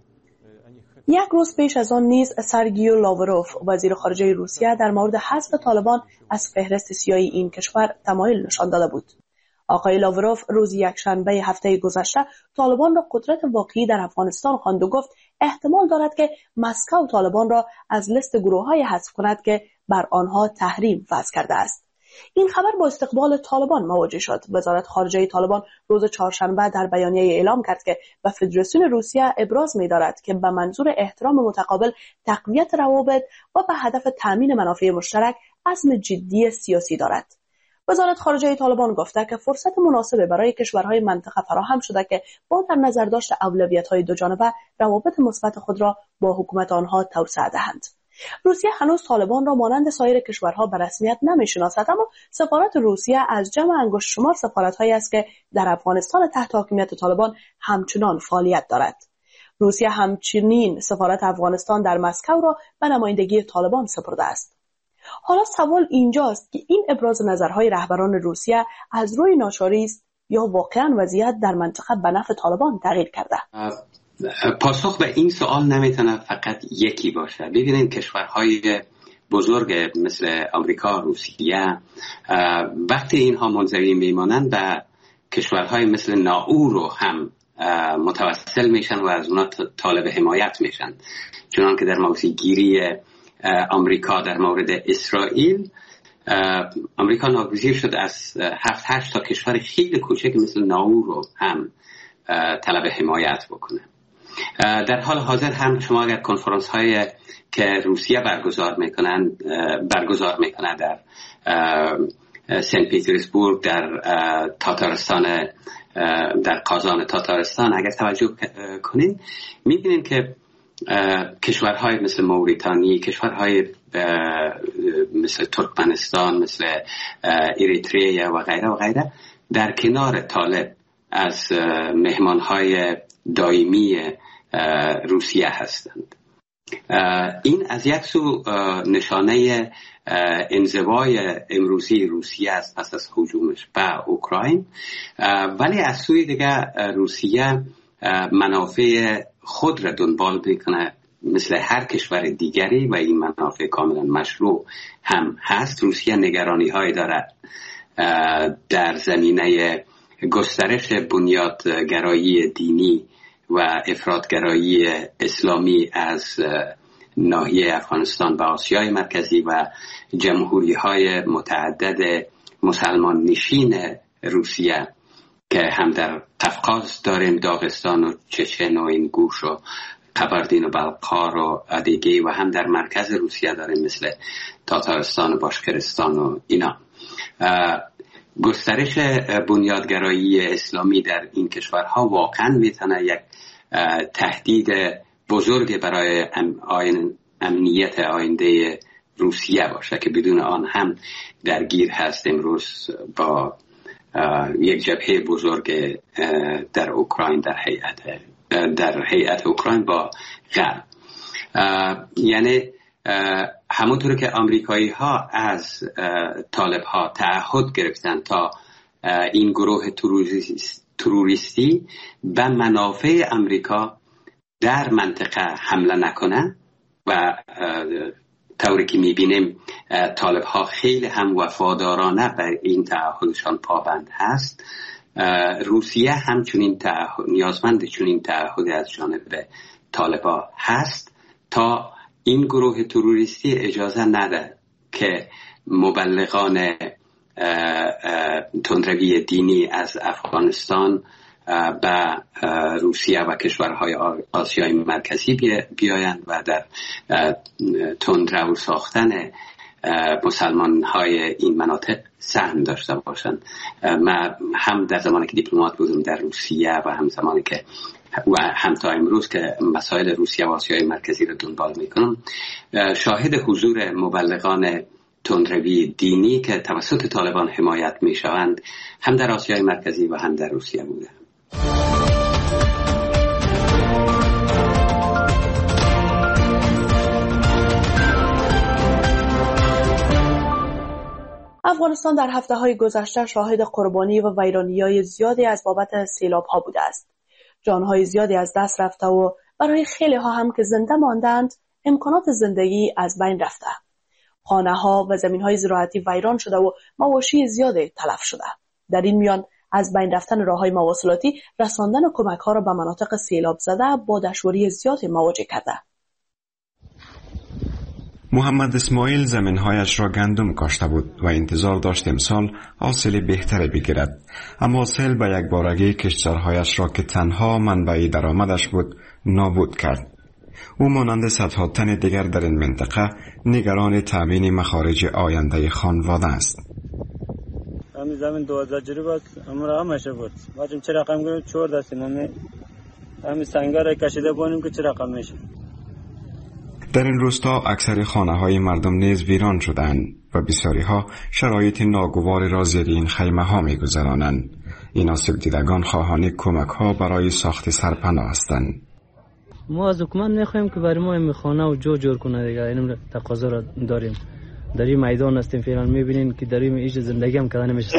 یک روز پیش از آن نیز سرگیو لاوروف وزیر خارجه روسیه در مورد حذف طالبان از فهرست سیاسی این کشور تمایل نشان داده بود. آقای لاوروف روز یکشنبه هفته گذشته طالبان را قدرت واقعی در افغانستان خواند و گفت احتمال دارد که مسکو طالبان را از لیست گروه‌های حذف کند که بر آنها تحریم وضع کرده است. این خبر با استقبال طالبان مواجه شد. وزارت خارجه طالبان روز چهارشنبه در بیانیه اعلام کرد که به فدراسیون روسیه ابراز می‌دارد که به منظور احترام متقابل، تقویت روابط و به هدف تامین منافع مشترک عزم جدی سیاسی دارد. وزارت خارجه طالبان گفته که فرصت مناسبی برای کشورهای منطقه فراهم شده که با در نظر داشت اولویت‌های دو جانبه روابط مثبت خود را با حکومت آنها توسعه دهند. روسیه هنوز طالبان را مانند سایر کشورها به رسمیت نمی‌شناسد، اما سفارت روسیه از جمع انگشت شمار سفارت‌هایی است که در افغانستان تحت حاکمیت طالبان همچنان فعالیت دارد. روسیه همچنین سفارت افغانستان در مسکو را به نمایندگی طالبان سپرده است. حالا سوال اینجاست که این ابراز نظرهای رهبران روسیه از روی ناچاری است یا واقعا وضعیت در منطقه به نفع طالبان تغییر کرده؟ پاسخ به این سوال نمیتونه فقط یکی باشه. ببینید کشورهای بزرگ مثل آمریکا، روسیه، وقتی اینها منزوی میمانند به کشورهای مثل ناورو هم متوسل میشن و از اونا طالب حمایت میشن. چنانکه در موضع گیری آمریکا در مورد اسرائیل امریکا ناگزیر شد از 7-8 تا کشور خیلی کوچک مثل نائور رو هم طلب حمایت بکنه. در حال حاضر هم شما اگر کنفرانس های که روسیه برگزار میکنه در سنت پیترزبورگ، در تاتارستان، در قازان تاتارستان، اگر توجه کنین میبینین که کشورهای مثل موریتانی، کشورهای مثل ترکمنستان، مثل اریتریه و غیره و غیره در کنار طالب از مهمانهای دائمی روسیه هستند. این از یک سو نشانه انزوای امروزی روسیه است پس از هجومش به اوکراین، ولی از سوی دیگه روسیه منافع خود را دنبال میکنه مثل هر کشور دیگری و این منافع کاملا مشروع هم هست. روسیه نگرانی های داره در زمینه گسترش بنیادگرایی دینی و افراطگرایی اسلامی از ناحیه افغانستان و آسیای مرکزی و جمهوری های متعدد مسلمان نشین روسیه که هم در قفقاز داریم، داغستان و چچن و اینگوش و قبردین و بلقار و ادیگی، و هم در مرکز روسیه داریم مثل تاتارستان و باشکرستان و اینا. گسترش بنیادگرایی اسلامی در این کشورها واقعا میتونه یک تهدید بزرگ برای امنیت آینده روسیه باشه که بدون آن هم درگیر هست امروز با یک جبهه بزرگ در اوکراین، در هیئت اوکراین با غرب. یعنی همونطور که آمریکایی ها از طالب ها تعهد گرفتن تا این گروه تروریستی به منافع امریکا در منطقه حمله نکنه و طوری که میبینیم طالب ها خیلی هم وفادارانه به این تعهدشان پابند هست، روسیه همچنین نیازمند چنین تعهدی از جانب طالب ها هست تا این گروه تروریستی اجازه نده که مبلغان تندروی دینی از افغانستان به روسیه و کشورهای آسیای مرکزی بیایند و در تندرو ساختن مسلمان های این مناطق سهم داشته باشند. من هم در زمانی که دیپلمات بودم در روسیه و هم زمانی که و هم تا امروز که مسائل روسیه و آسیای مرکزی رو دنبال میکنم، شاهد حضور مبلغان تندروی دینی که توسط طالبان حمایت میشوند هم در آسیای مرکزی و هم در روسیه بوده. افغانستان در هفته‌های گذشته شاهد قربانی و ویرانی‌های زیادی از بابت سیلاب‌ها بوده است. جان‌های زیادی از دست رفته و برای خیلی‌ها هم که زنده ماندند امکانات زندگی از بین رفته. خانه‌ها و زمین‌های زراعتی ویران شده و مواشی زیادی تلف شده. در این میان از بین رفتن راه‌های مواصلاتی رساندن کمک‌ها را به مناطق سیلاب زده با دشواری زیادی مواجه کرده. محمد اسماعیل زمین‌هایش را گندم کاشته بود و انتظار داشت امسال حاصل بهتری بگیرد، اما سیل به یک بارگی کشتزارهایش را که تنها منبع درآمدش بود نابود کرد. او مانند صدها تن دیگر در این منطقه نگران تامین مخارج آینده خانواده است. همین زمین 12 جریب است، امرا همشه بود. باید چه رقم کنیم 4 دستیم همین سنگر را کشیده بانیم که چه رقم میشه. در این روستا اکثر خانه‌های مردم نیز ویران شدند و بسیاری‌ها شرایط ناگواری را زیر این خیمه‌ها می‌گذرانند. این آسیب دیدگان خواهان کمک‌ها برای ساخت سرپناه هستند. ما از حکومت می‌خوایم که برای ما این خانه و جور کنه دیگه. این تقاضا را داریم. در این میدان هستیم فعلا، می‌بینین که در این ایج زندگی هم کردن نمیشه.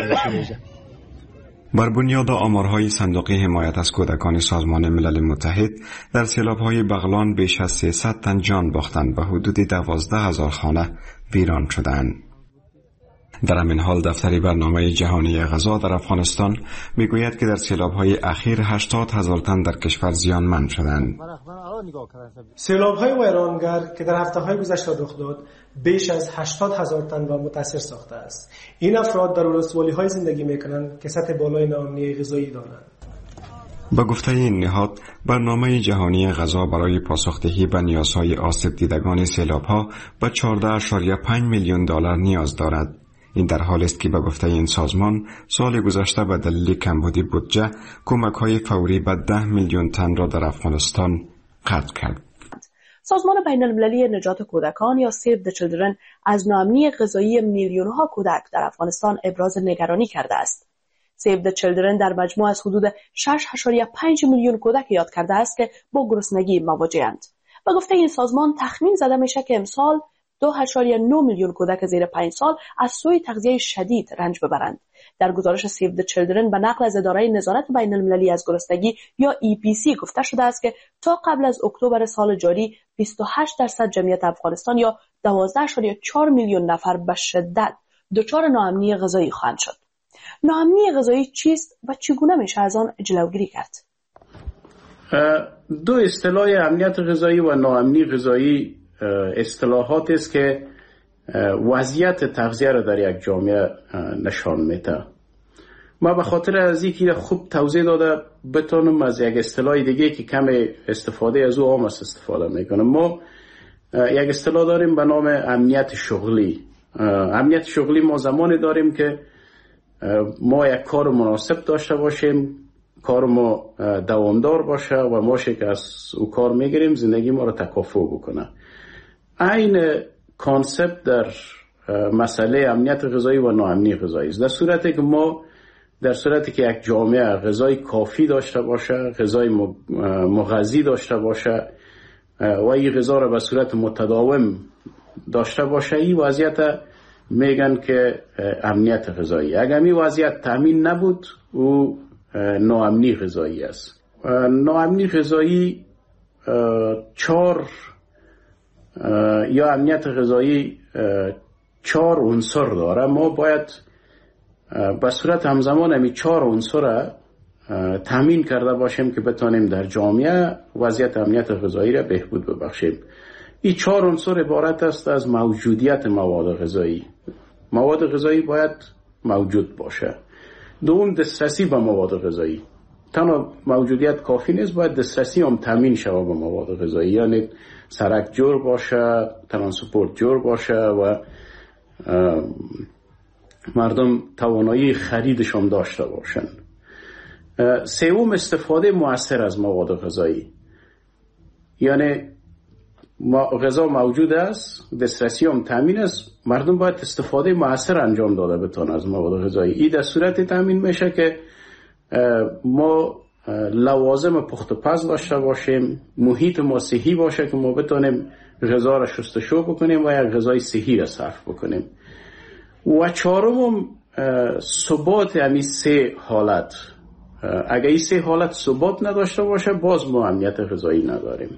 بر بنیاد آمارهای صندوق حمایت از کودکان سازمان ملل متحد در سیلاب‌های بغلان بیش از 300 تن جان باختند و حدود 12,000 خانه ویران شدند. در همین حال دفتر برنامه جهانی غذا در افغانستان میگوید که در سیلاب‌های اخیر 80,000 تن در کشور زیانمند شدند. سیلاب‌های ویرانگر که در هفته‌های گذشته رخ داد بیش از 80,000 تن را متاثر ساخته است. این افراد در ولسوالی‌های زندگی می‌کنند که سطح بالای ناامنی غذایی دارند. با گفته این نهاد، برنامه جهانی غذا برای پاسخدهی به نیازهای آسیب دیدگان سیلاب‌ها به 14.5 میلیون دلار نیاز دارد. این در حالی است که به گفته این سازمان سال گذشته به دلیل کمبودی بودجه کمک‌های فوری به 10 میلیون تن را در افغانستان قطع کرد. سازمان بین‌المللی نجات کودکان یا Save the Children از ناامنی غذایی میلیون‌ها کودک در افغانستان ابراز نگرانی کرده است. Save the Children در مجموع از حدود 6.5 میلیون کودک یاد کرده است که با گرسنگی مواجه‌اند. به گفته این سازمان تخمین زده میشه که امسال 2.9 میلیون کودک زیر 5 سال از سوی تغذیه شدید رنج ببرند. در گزارش Save the Children به نقل از اداره نظارت بین‌المللی از گرسنگی یا EPC گفته شده است که تا قبل از اکتبر سال جاری 28% جمعیت افغانستان یا 12.4 میلیون نفر به شدت دچار ناامنی غذایی خواهند شد. ناامنی غذایی چیست و چگونه میشه از آن جلوگیری کرد؟ دو اصطلاح امنیت غذایی و ناامنی غذایی اصطلاحات است که وضعیت تغذیه را در یک جامعه نشان میده. ما به خاطر از اینکه خوب توضیح داده بتونم از یک اصطلاح دیگه که کم استفاده از او عام است استفاده میکنم. ما یک اصطلاح داریم به نام امنیت شغلی. امنیت شغلی ما زمانی داریم که ما یک کار مناسب داشته باشیم، کار ما دوامدار باشه و ماشه که از او کار میگیریم زندگی ما را تکافؤ بکنه. این کانسپت در مسئله امنیت غذایی و ناامنی غذایی است. در صورتی که یک جامعه غذای کافی داشته باشه، غذای مغذی داشته باشه و این غذا را به صورت متداوم داشته باشه، این وضعیت میگن که امنیت غذایی. اگر این وضعیت تامین نبود او ناامنی غذایی است. ناامنی غذایی یا امنیت غذایی 4 عنصر داره. ما باید به صورت همزمان همین 4 عنصر را تامین کرده باشیم که بتانیم در جامعه وضعیت امنیت غذایی را بهبود ببخشیم. این 4 عنصر عبارت است از موجودیت مواد غذایی. مواد غذایی باید موجود باشه. دوم دسترسی به مواد غذایی. تنها موجودیت کافی نیست، باید دسترسی هم تامین شود به مواد غذایی، یعنی سرک جور باشه، ترانسپورت جور باشه و مردم توانایی خریدش هم داشته باشن. سوم استفاده مؤثر از مواد غذایی، یعنی غذا موجود است، دسترسی هم تامین است، مردم باید استفاده مؤثر انجام داده بتونه از مواد غذایی. این در صورت تامین میشه که ما لوازم پخت و پز داشته باشیم، محیط ما صحی باشه که ما بتونیم غذا را شستشو بکنیم و یک غذای صحی را صرف بکنیم. و چهارم ثبات همین 3 حالت. اگر این 3 حالت ثبات نداشته باشه باز ما امنیت غذایی نداریم.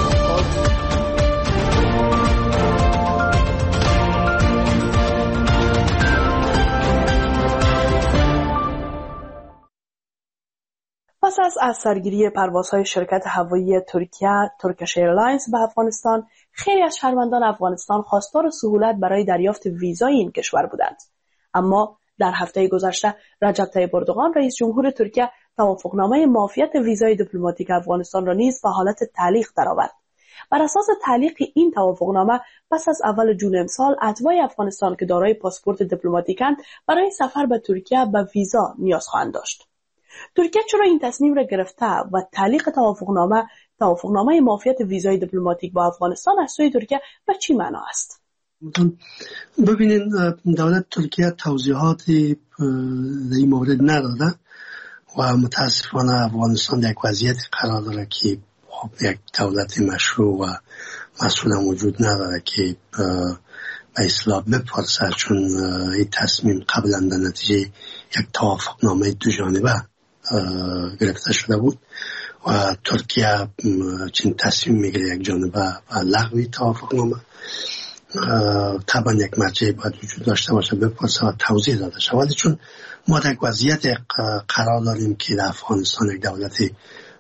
پس از سرگیری پروازهای شرکت هوایی ترکیه ترکیش ایرلاینز به افغانستان، خیلی از شهروندان افغانستان خواستار سهولت برای دریافت ویزای این کشور بودند. اما در هفته گذشته رجب طیب اردوغان رئیس جمهور ترکیه توافقنامه معافیت ویزای دیپلماتیک افغانستان را نیز به حالت تعلیق درآورد. بر اساس تعلیق این توافقنامه پس از اول جون امسال اتباع افغانستان که دارای پاسپورت دیپلماتیکند برای سفر به ترکیه به ویزا نیاز خواهند داشت. ترکیه چرا این تصمیم را گرفته و تعلیق توافقنامه معافیت ویزای دیپلماتیک با افغانستان از سوی ترکیه به چی معنا است؟ ببینید دولت ترکیه توضیحاتی در این مورد نداده و متاسفانه افغانستان در یک وضعیت قرار داره که یک دولت مشروع و مسئول وجود نداره که به اصطلاح بپرسه، چون این تصمیم قبلا در نتیجه یک توافقنامه دو جانبه گرفته شده بود و ترکیه چون تصمیم میگیره یک جانبه و لغوی توافقنامه، طبعا یک مرجع باید وجود داشته باشه بپرسه و توضیح داده شود. ولی چون ما در یک وضعیت قرار داریم که در افغانستان یک دولت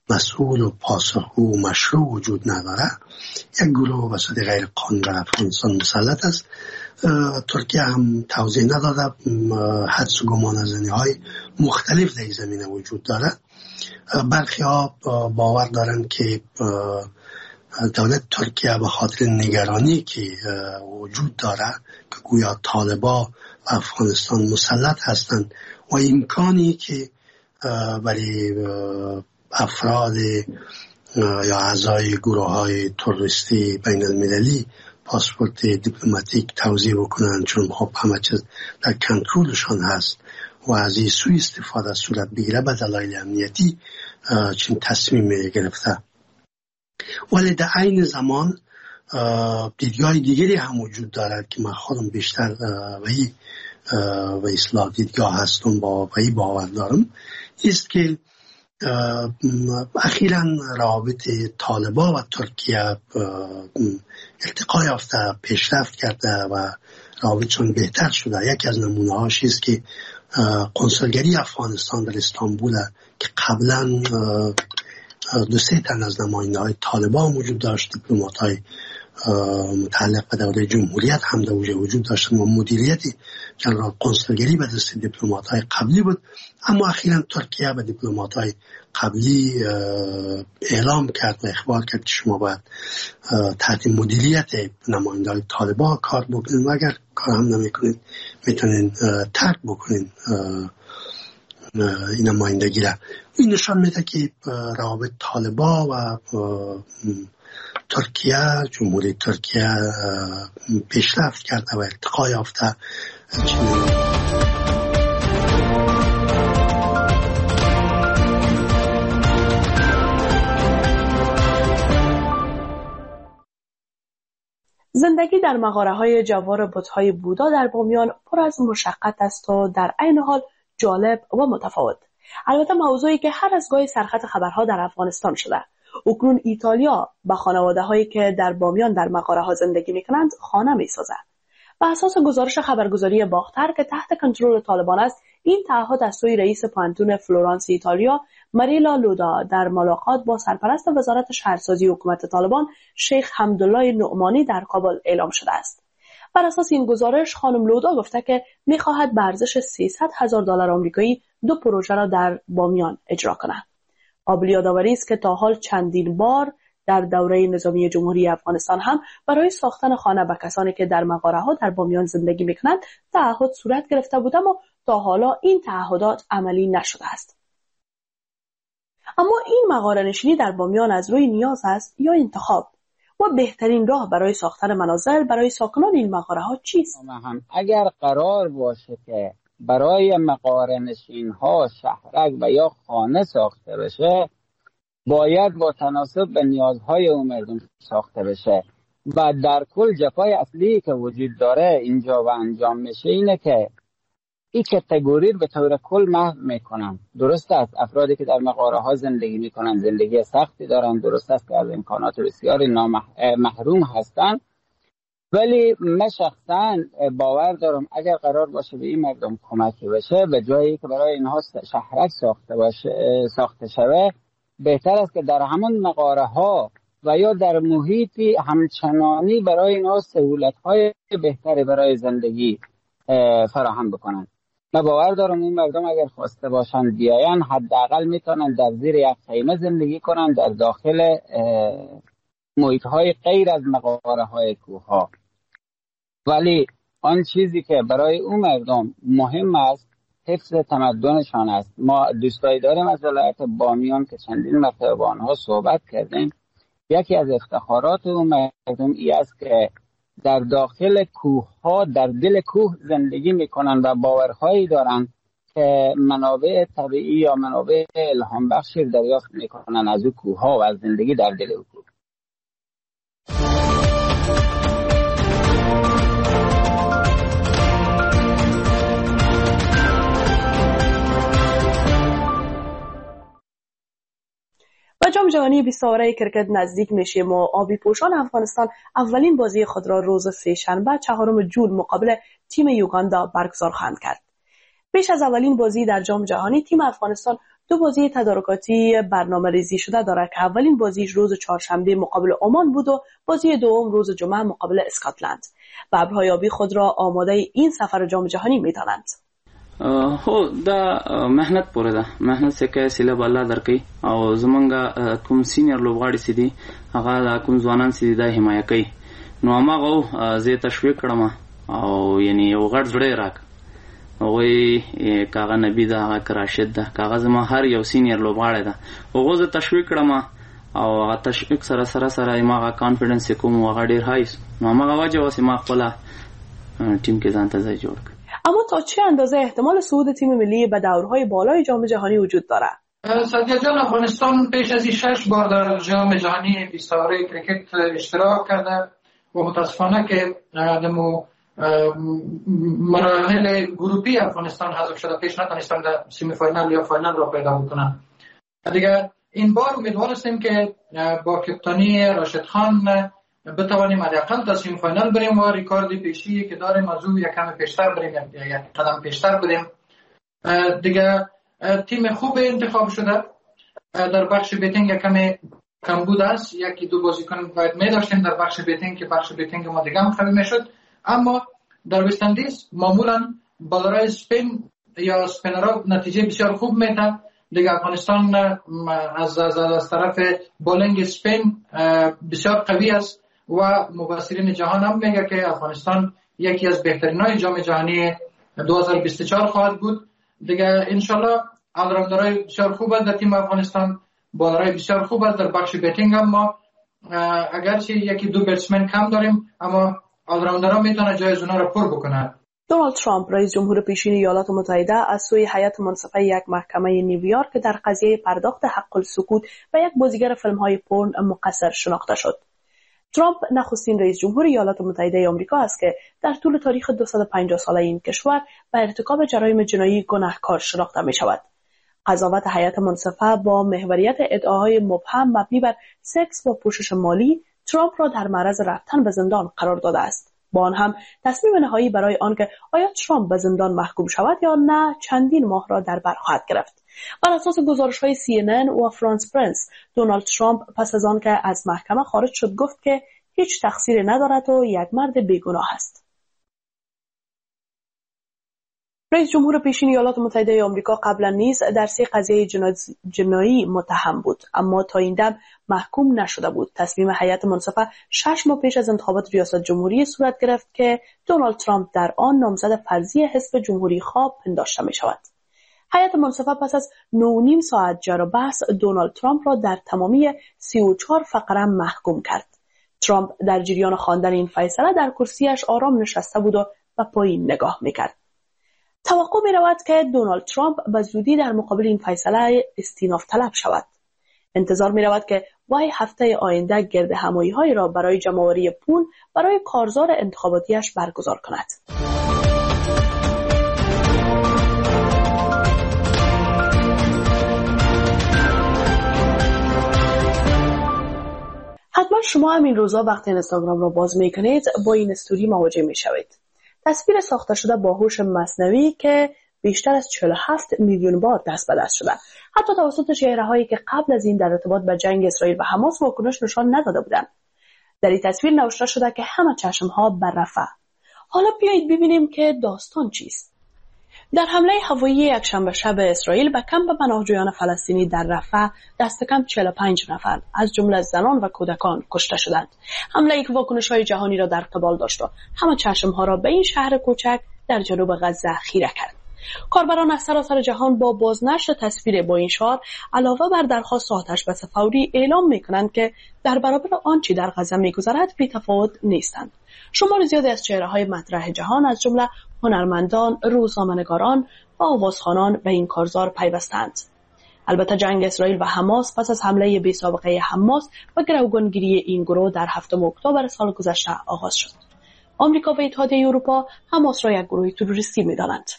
مسئول و پاسخگو و مشروع وجود نداره. یک گروه وسط غیر قانونی در افغانستان مسلط است. ترکیه هم توضیح نداده، حدس و گمانه‌زنی های مختلف در این زمینه وجود داره. برخی ها باور دارند که دولت ترکیه به خاطر نگرانی که وجود داره که گویا طالبان و افغانستان مسلط هستند و امکانی که برای افراد یا اعضای گروه های تروریستی بین المللی پاسپورت دیپلماتیک توزیع بکنن، چون خب همه چیز در کنترلشان هست و از این سوء استفاده صورت بگیره به دلایل امنیتی چون تصمیم گرفته. ولی در عین زمان دیدگاه دیگری هم وجود دارد که من خودم بیشتر و اصلاح دیدگاه هستم و باور دارم، است که اخیراً روابط طالبان و ترکیه ارتقا یافته، پیشرفت کرده و روابطشون بهتر شده. یکی از نمونه هاش است که قنصلگری افغانستان در استانبول که قبلا 2-3 تن از نماینده های طالبان وجود داشت، دیپلمات های متعلق به دوره جمهوریت هم در وجود داشتن و مدیریت جنرال قنصلگری به دست دیپلمات های قبلی بود. اما اخیراً ترکیه به دیپلمات های قبلی اعلام کرد و اخبار کرد که شما باید تحت مدیریت نماینده های طالبان کار بکنید و اگر کار هم نمیکنید میتونید ترک بکنید این نمایندگی را. این نشان میده که روابط طالبان و ترکیه، جمهوری ترکیه پیشرفت کرده و ارتقا یافته. زندگی در مغاره‌های جوار بت‌های بودا در بامیان پر از مشقت است و در عین حال جالب و متفاوت. البته موضوعی که هر از گاهی سرخط خبرها در افغانستان شده. اکنون ایتالیا به خانواده‌هایی که در بامیان در مغاره‌ها زندگی می‌کنند خانه می‌سازد. بر اساس گزارش خبرگزاری باختر که تحت کنترل طالبان است، این تعهد از سوی رئیس پانتون فلورانس ایتالیا ماریلا لودا در ملاقات با سرپرست وزارت شهرسازی حکومت طالبان شیخ حمدالله نعمانی در کابل اعلام شده است. بر اساس این گزارش خانم لودا گفته که می‌خواهد به ارزش $300,000 آمریکایی 2 پروژه را در بامیان اجرا کند. قابل یادآوری است که تا حال چندین بار در دوره نظامی جمهوری افغانستان هم برای ساختن خانه به کسانی که در مغاره‌ها در بامیان زندگی می‌کنند تعهد صورت گرفته بود، اما تا حالا این تعهدات عملی نشده است. اما این مغاره نشینی در بامیان از روی نیاز است یا انتخاب؟ و بهترین راه برای ساختن منازل برای ساکنان این مغاره‌ها چیست؟ اگر قرار باشه که برای مغاره نشین‌ها شهرک و یا خانه ساخته بشه، باید با تناسب به نیازهای اون مردم ساخته بشه و در کل جفای اصلی که وجود داره اینجا و انجام میشه اینه که این کتگوری به طور کل محو میکنن. درست است افرادی که در مغاره ها زندگی میکنن زندگی سختی دارن، درست است که از امکانات بسیاری محروم هستن، ولی من شخصا باور دارم اگر قرار باشه به این مردم کمکی بشه، به جایی که برای اینها شهرک ساخته شوه، بهتر است که در همون مغاره ها و یا در محیطی همچنانی برای اینها سهولت های بهتری برای زندگی فراهم بکنن. من باور دارم این مردم اگر خواسته باشن بیاین، حداقل میتونن در زیر یک خیمه زندگی کنن در داخل محیط های غیر از مغاره های کوه ها. ولی آن چیزی که برای اون مردم مهم است حفظ تمدنشان است. ما دوستایی داریم از ولایت بامیان که چندین مرتبه با آنها صحبت کردیم. یکی از افتخارات اون مردم ای است که در داخل کوه ها در دل کوه زندگی میکنن و باورهایی دارن که منابع طبیعی یا منابع الهام بخشی دریافت میکنن از اون کوه ها و از زندگی در دل اون کوه. و جام جهانی 20 آوره کرکت نزدیک میشه و آبی پوشان افغانستان اولین بازی خود را روز سه‌شنبه 4 جون مقابل تیم یوگاندا برگزار خواهند کرد. پیش از اولین بازی در جام جهانی تیم افغانستان دو بازی تدارکاتی برنامه‌ریزی شده دارد که اولین بازیش روز چهارشنبه مقابل عمان بود و بازی دوم روز جمعه مقابل اسکاتلند. ببرهای آبی خود را آماده این سفر جام جهانی می‌دانند. هو دا مهنت پورې ده، مهنت څخه سیله بالا درکې او زمونږ کوم سینیئر لوبغاړي سي دي هغه کوم ځوانان سي دي د حمایت کوي. نو هغه زه تشویق کړم او یعنی یو غټ زړه راک وای کاغه نبی دا هغه راشد ده کاغه زما هر یو سینیئر لوبغاړی ده هغه زه تشویق کړم او هغه تشویق سره ما کانفیډنس کوم هغه ډیر هایس. نو هغه وجه واسه ما خپل ټیم کې ځان ته ځای جوړ کړ. اما تا چه اندازه احتمال صعود تیم ملی به دورهای بالای جام جهانی وجود دارد؟ سادیا جان، افغانستان پیش از این 6 بار در جام جهانی 20 ساله کرکت اشتراک کرده و متاسفانه که دمو مراحل گروپی افغانستان حذف شده، پیش نتونستن در سیمی فاینال یا فاینال را پیدا بکنن. دیگه این بار امیدوار هستیم که با کپتانی راشد خان بتوانیم حداقل تا سیمی فاینال بریم و ریکارد پیشی که داریم از او یک کم پیشتر بریم، یک قدم پیشتر بریم. دیگه تیم خوب انتخاب شده. در بخش بیتینگ کم کمبود است، یکی دو بازیکن باید می داشتیم در بخش بیتینگ که بخش بیتینگ ما دیگه هم قوی میشد. اما در وست اندیز معمولا بالرای اسپین یا اسپینرها نتیجه بسیار خوب میده. دیگه افغانستان از طرف بولینگ اسپین بسیار قوی است و مبصرین جهان هم میگه که افغانستان یکی از بهترینای جام جهانی 2024 خواهد بود. دیگه انشالله آلراوندرهای بسیار خوب است در تیم افغانستان، بالرهای بسیار خوب است. در بخش بیتینگ هم ما اگرچه یکی دو بتسمن کم داریم اما آلراوندرها میتونه جای اونا رو پر بکنه. دونالد ترامپ رئیس جمهور پیشین ایالات متحده از سوی هیئت منصفه یک محکمه نیویورک در قضیه پرداخت حق السکوت و یک بازیگر فیلم‌های پورن مقصر شناخته شد. ترامپ نخستین رئیس جمهور ایالات متحده آمریکا است که در طول تاریخ 250 ساله این کشور به ارتکاب جرایم جنایی گناهکار شناخته می شود. قضاوت هیئت منصفه با محوریت ادعاهای مبهم مبنی بر سکس و پوشش مالی ترامپ را در معرض رفتن به زندان قرار داده است. با آن هم تصمیم نهایی برای آنکه آیا ترامپ به زندان محکوم شود یا نه چندین ماه را در بر خواهد گرفت. بر اساس گزارش‌های CNN و فرانس پرنس، دونالد ترامپ پس از آن که از محکمه خارج شد گفت که هیچ تقصیری ندارد و یک مرد بیگناه است. رئیس جمهور پیشین ایالات متحده آمریکا قبلا نیز در 3 قضیه جنایی متهم بود اما تا این دم محکوم نشده بود. تصمیم هیئت منصفه 6 ماه پیش از انتخابات ریاست جمهوری صورت گرفت که دونالد ترامپ در آن نامزد فرضی حزب جمهوری خواه پنداشته می شود. هیئت منصفه پس از 9.5 ساعت جر و بحث دونالد ترامپ را در تمامی 34 فقره محکوم کرد. ترامپ در جریان خواندن این فیصله در کرسیش آرام نشسته بود و به پایین نگاه می‌کرد. توقع می‌رود که دونالد ترامپ به زودی در مقابل این فیصله استیناف طلب شود. انتظار می‌رود که وی هفته آینده گرد همایی‌هایی را برای جمع‌آوری پول برای کارزار انتخاباتیش برگزار کند. حتما شما هم این روزا وقتی اینستاگرام را باز میکنید با این استوری مواجه میشوید. تصویر ساخته شده با هوش مصنوعی که بیشتر از 47 میلیون بار دست به دست شده. حتی توسط چهره‌هایی که قبل از این در ارتباط با جنگ اسرائیل و حماس واکنش نشان نداده بودند. در این تصویر نوشته شده که همه چشم‌ها بر رفح. حالا بیایید ببینیم که داستان چیست. در حمله هوایی یکشنبه شب اسرائیل به کمپ پناهجویان فلسطینی در رفح دست کم 45 نفر از جمله زنان و کودکان کشته شدند. حمله‌ای که واکنش‌های جهانی را در قبال داشت و همه چشم‌ها را به این شهر کوچک در جنوب غزه خیره کرد. کاربران از سراسر جهان با بازنشر تصویر با این شعار علاوه بر درخواست آتش‌بس فوری اعلام می‌کنند که در برابر آنچه در غزه می‌گذرد بی‌تفاوت نیستند. شمار زیادی از چهره‌های مطرح جهان از جمله هنرمندان، روزنامه‌نگاران و آوازخوانان به این کارزار پیوستند. البته جنگ اسرائیل و حماس پس از حمله بی‌سابقه حماس و گروگانگیری این گروه در 7 اکتبر سال گذشته آغاز شد. آمریکا و اتحادیه اروپا حماس را یک گروه تروریستی می‌دانند.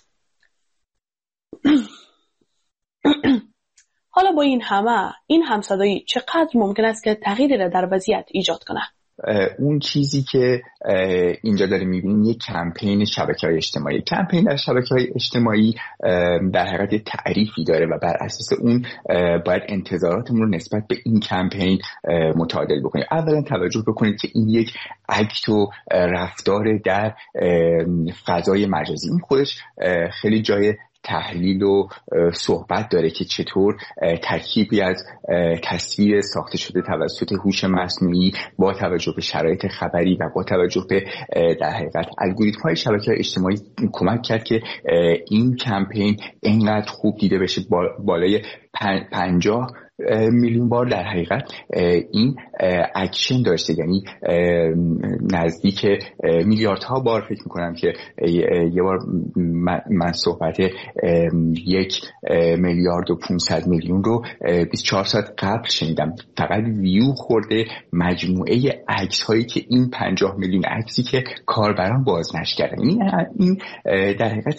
حالا با این همصدایی چقدر ممکن است که تغییری را در وضعیت ایجاد کنه؟ اون چیزی که اینجا داریم میبینیم یک کمپین شبکه‌های اجتماعی. کمپین در شبکه‌های اجتماعی در حقیقت تعریفی داره و بر اساس اون باید انتظاراتمون رو نسبت به این کمپین متعادل بکنیم. اولا توجه بکنید که این یک اکت و رفتار در فضای مجازی، این خودش خیلی جای تحلیل و صحبت داره که چطور ترکیبی از تصویر ساخته شده توسط هوش مصنوعی با توجه به شرایط خبری و با توجه به در حقیقت الگوریتم‌های شبکه‌های اجتماعی کمک کرد که این کمپین اینقدر خوب دیده بشه. بالای 50 میلیون بار در حقیقت این اکشن داشته، یعنی نزدیک میلیاردها بار فکر میکنم که یه بار من صحبت 1,500,000,000 رو 24 ساعت قبل شنیدم. فقط ویو خورده مجموعه عکس هایی که این 50 میلیون عکسی که کاربران بازنشر کردن. این در حقیقت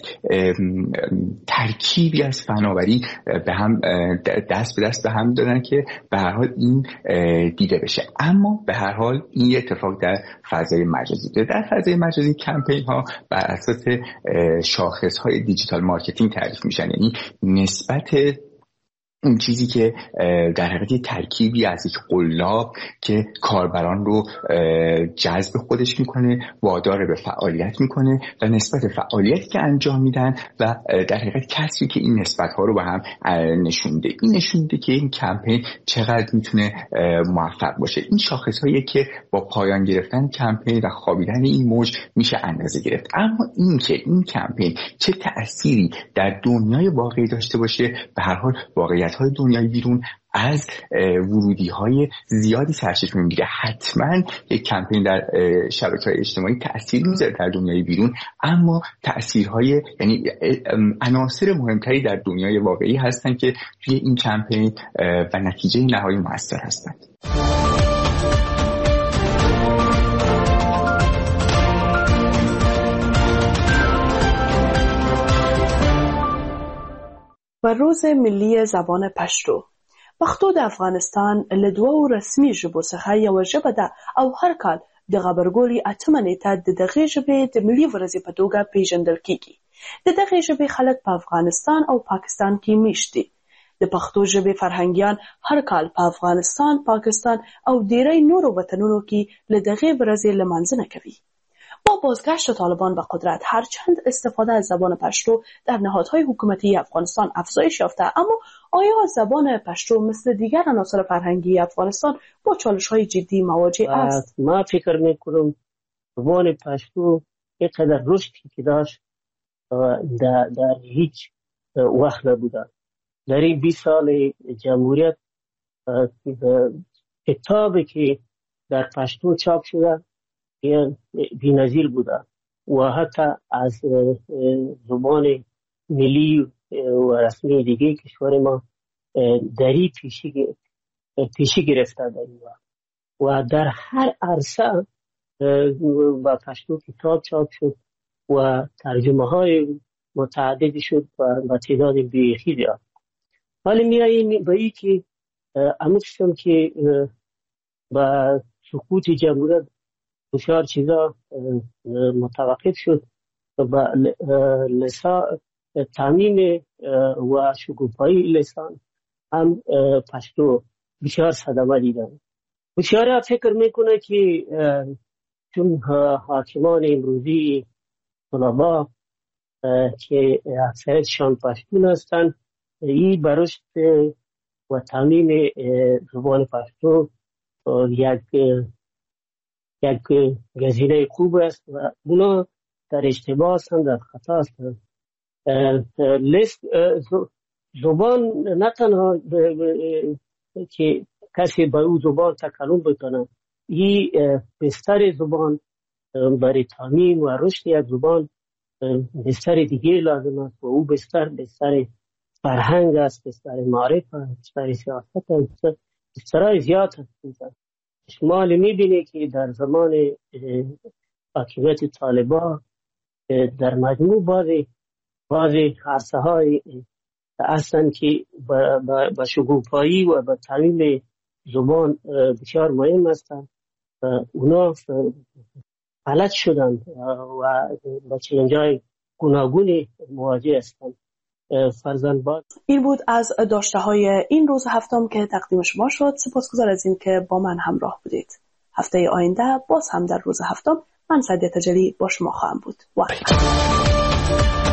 ترکیبی از فناوری به هم دست به دست به هم دادن که به هر حال این دیده بشه. اما به هر حال این اتفاق در فضای مجازی ده. در فضای مجازی کمپین ها بر اساس شاخص های دیجیتال مارکتینگ تعریف میشن، یعنی نسبت اون چیزی که در حقیقت ترکیبی از یک قلاب که کاربران رو جذب خودش میکنه، وادار به فعالیت میکنه و نسبت فعالیتی که انجام میدن و در حقیقت کسی که این نسبت ها رو به هم نشونده. این نشونده که این کمپین چقدر میتونه موفق باشه. این شاخص هایی که با پایان گرفتن کمپین و خوابیدن این موج میشه اندازه گرفت. اما این که این کمپین چه تأثیری در دنیای واقعی داشته باشه، به هر حال واقعیت های دنیای بیرون از ورودی های زیادی سرچشمه میگیره. حتما یک کمپین در شبکه‌های اجتماعی تأثیر میذاره در دنیای بیرون، اما تأثیرهای یعنی عناصر مهمتری در دنیای واقعی هستن که توی این کمپین و نتیجه نهایی مؤثر هستند. و روز ملی زبان پشتو. پښتو د افغانستان له دوو رسمي ژبو څخه یوه ژبه ده او هر کال د غبرګولي 8 نیټه د دغې ژبې د ملي ورځې په توګه پیژندل کیږي. د دغې ژبې خلک په افغانستان او پاکستان کې میشت دي. د پښتو ژبې فرهنګیان هر کال په افغانستان، پاکستان او ډیری نورو وطنونو کې له دغې ورځې لمانځنه کوي. با بازگشت طالبان به قدرت هرچند استفاده از زبان پشتو در نهادهای حکومتی افغانستان افزایش یافته، اما آیا زبان پشتو مثل دیگر عناصر فرهنگی افغانستان با چالش‌های جدی مواجه است؟ ما فکر می‌کنم زبان پشتو اینقدر رشدی که داشت در هیچ وقت نبوده. در این 20 سال جمهوریت کتابی که در پشتو چاپ شده بی‌نظیر بوده و حتی از زبان ملی و رسمی دیگه کشور ما دری پیشی گرفته در این و در هر عرصه با پشتو کتاب چاپ شد و ترجمه های متعددی شد و تعداد بیخی دارد. ولی میاییم به این که امروزم که با سقوط جمهوریت بسیار چیزا متوقف شد و تعمیم و شکوفایی لسان هم پشتو بسیار صدمه دیدن. بسیار فکر میکنه که چون حاکمان امروزی طلبا که اکثرشان پشتون هستند، این برشت و تعمیم زبان پشتو یک گزینه خوب است و اونا در اشتباه هستند، در خطا هستند. زبان نه تنها که کسی با او زبان تکلم بکنه، این بستر زبان برای تعمیم و رشد یک زبان بستر دیگه لازم است و او بستر فرهنگ است، بستر معرفت است، بستر سیاست است، بسترهای زیاد هست. شما میبینید که در زمان حاکمیت طالبان در مجموع بعضی عرصه های هستند که با شکوفایی و با تعلیم زبان بسیار مهم هستند اونا فلج شدن و با چلنج‌های گوناگونی مواجه هستند. این بود از داشته‌های این روز هفتم که تقدیم شما شد. سپاسگزار از این که با من همراه بودید. هفته آینده باز هم در روز هفتم من سعدیه تجلی با شما خواهم بود.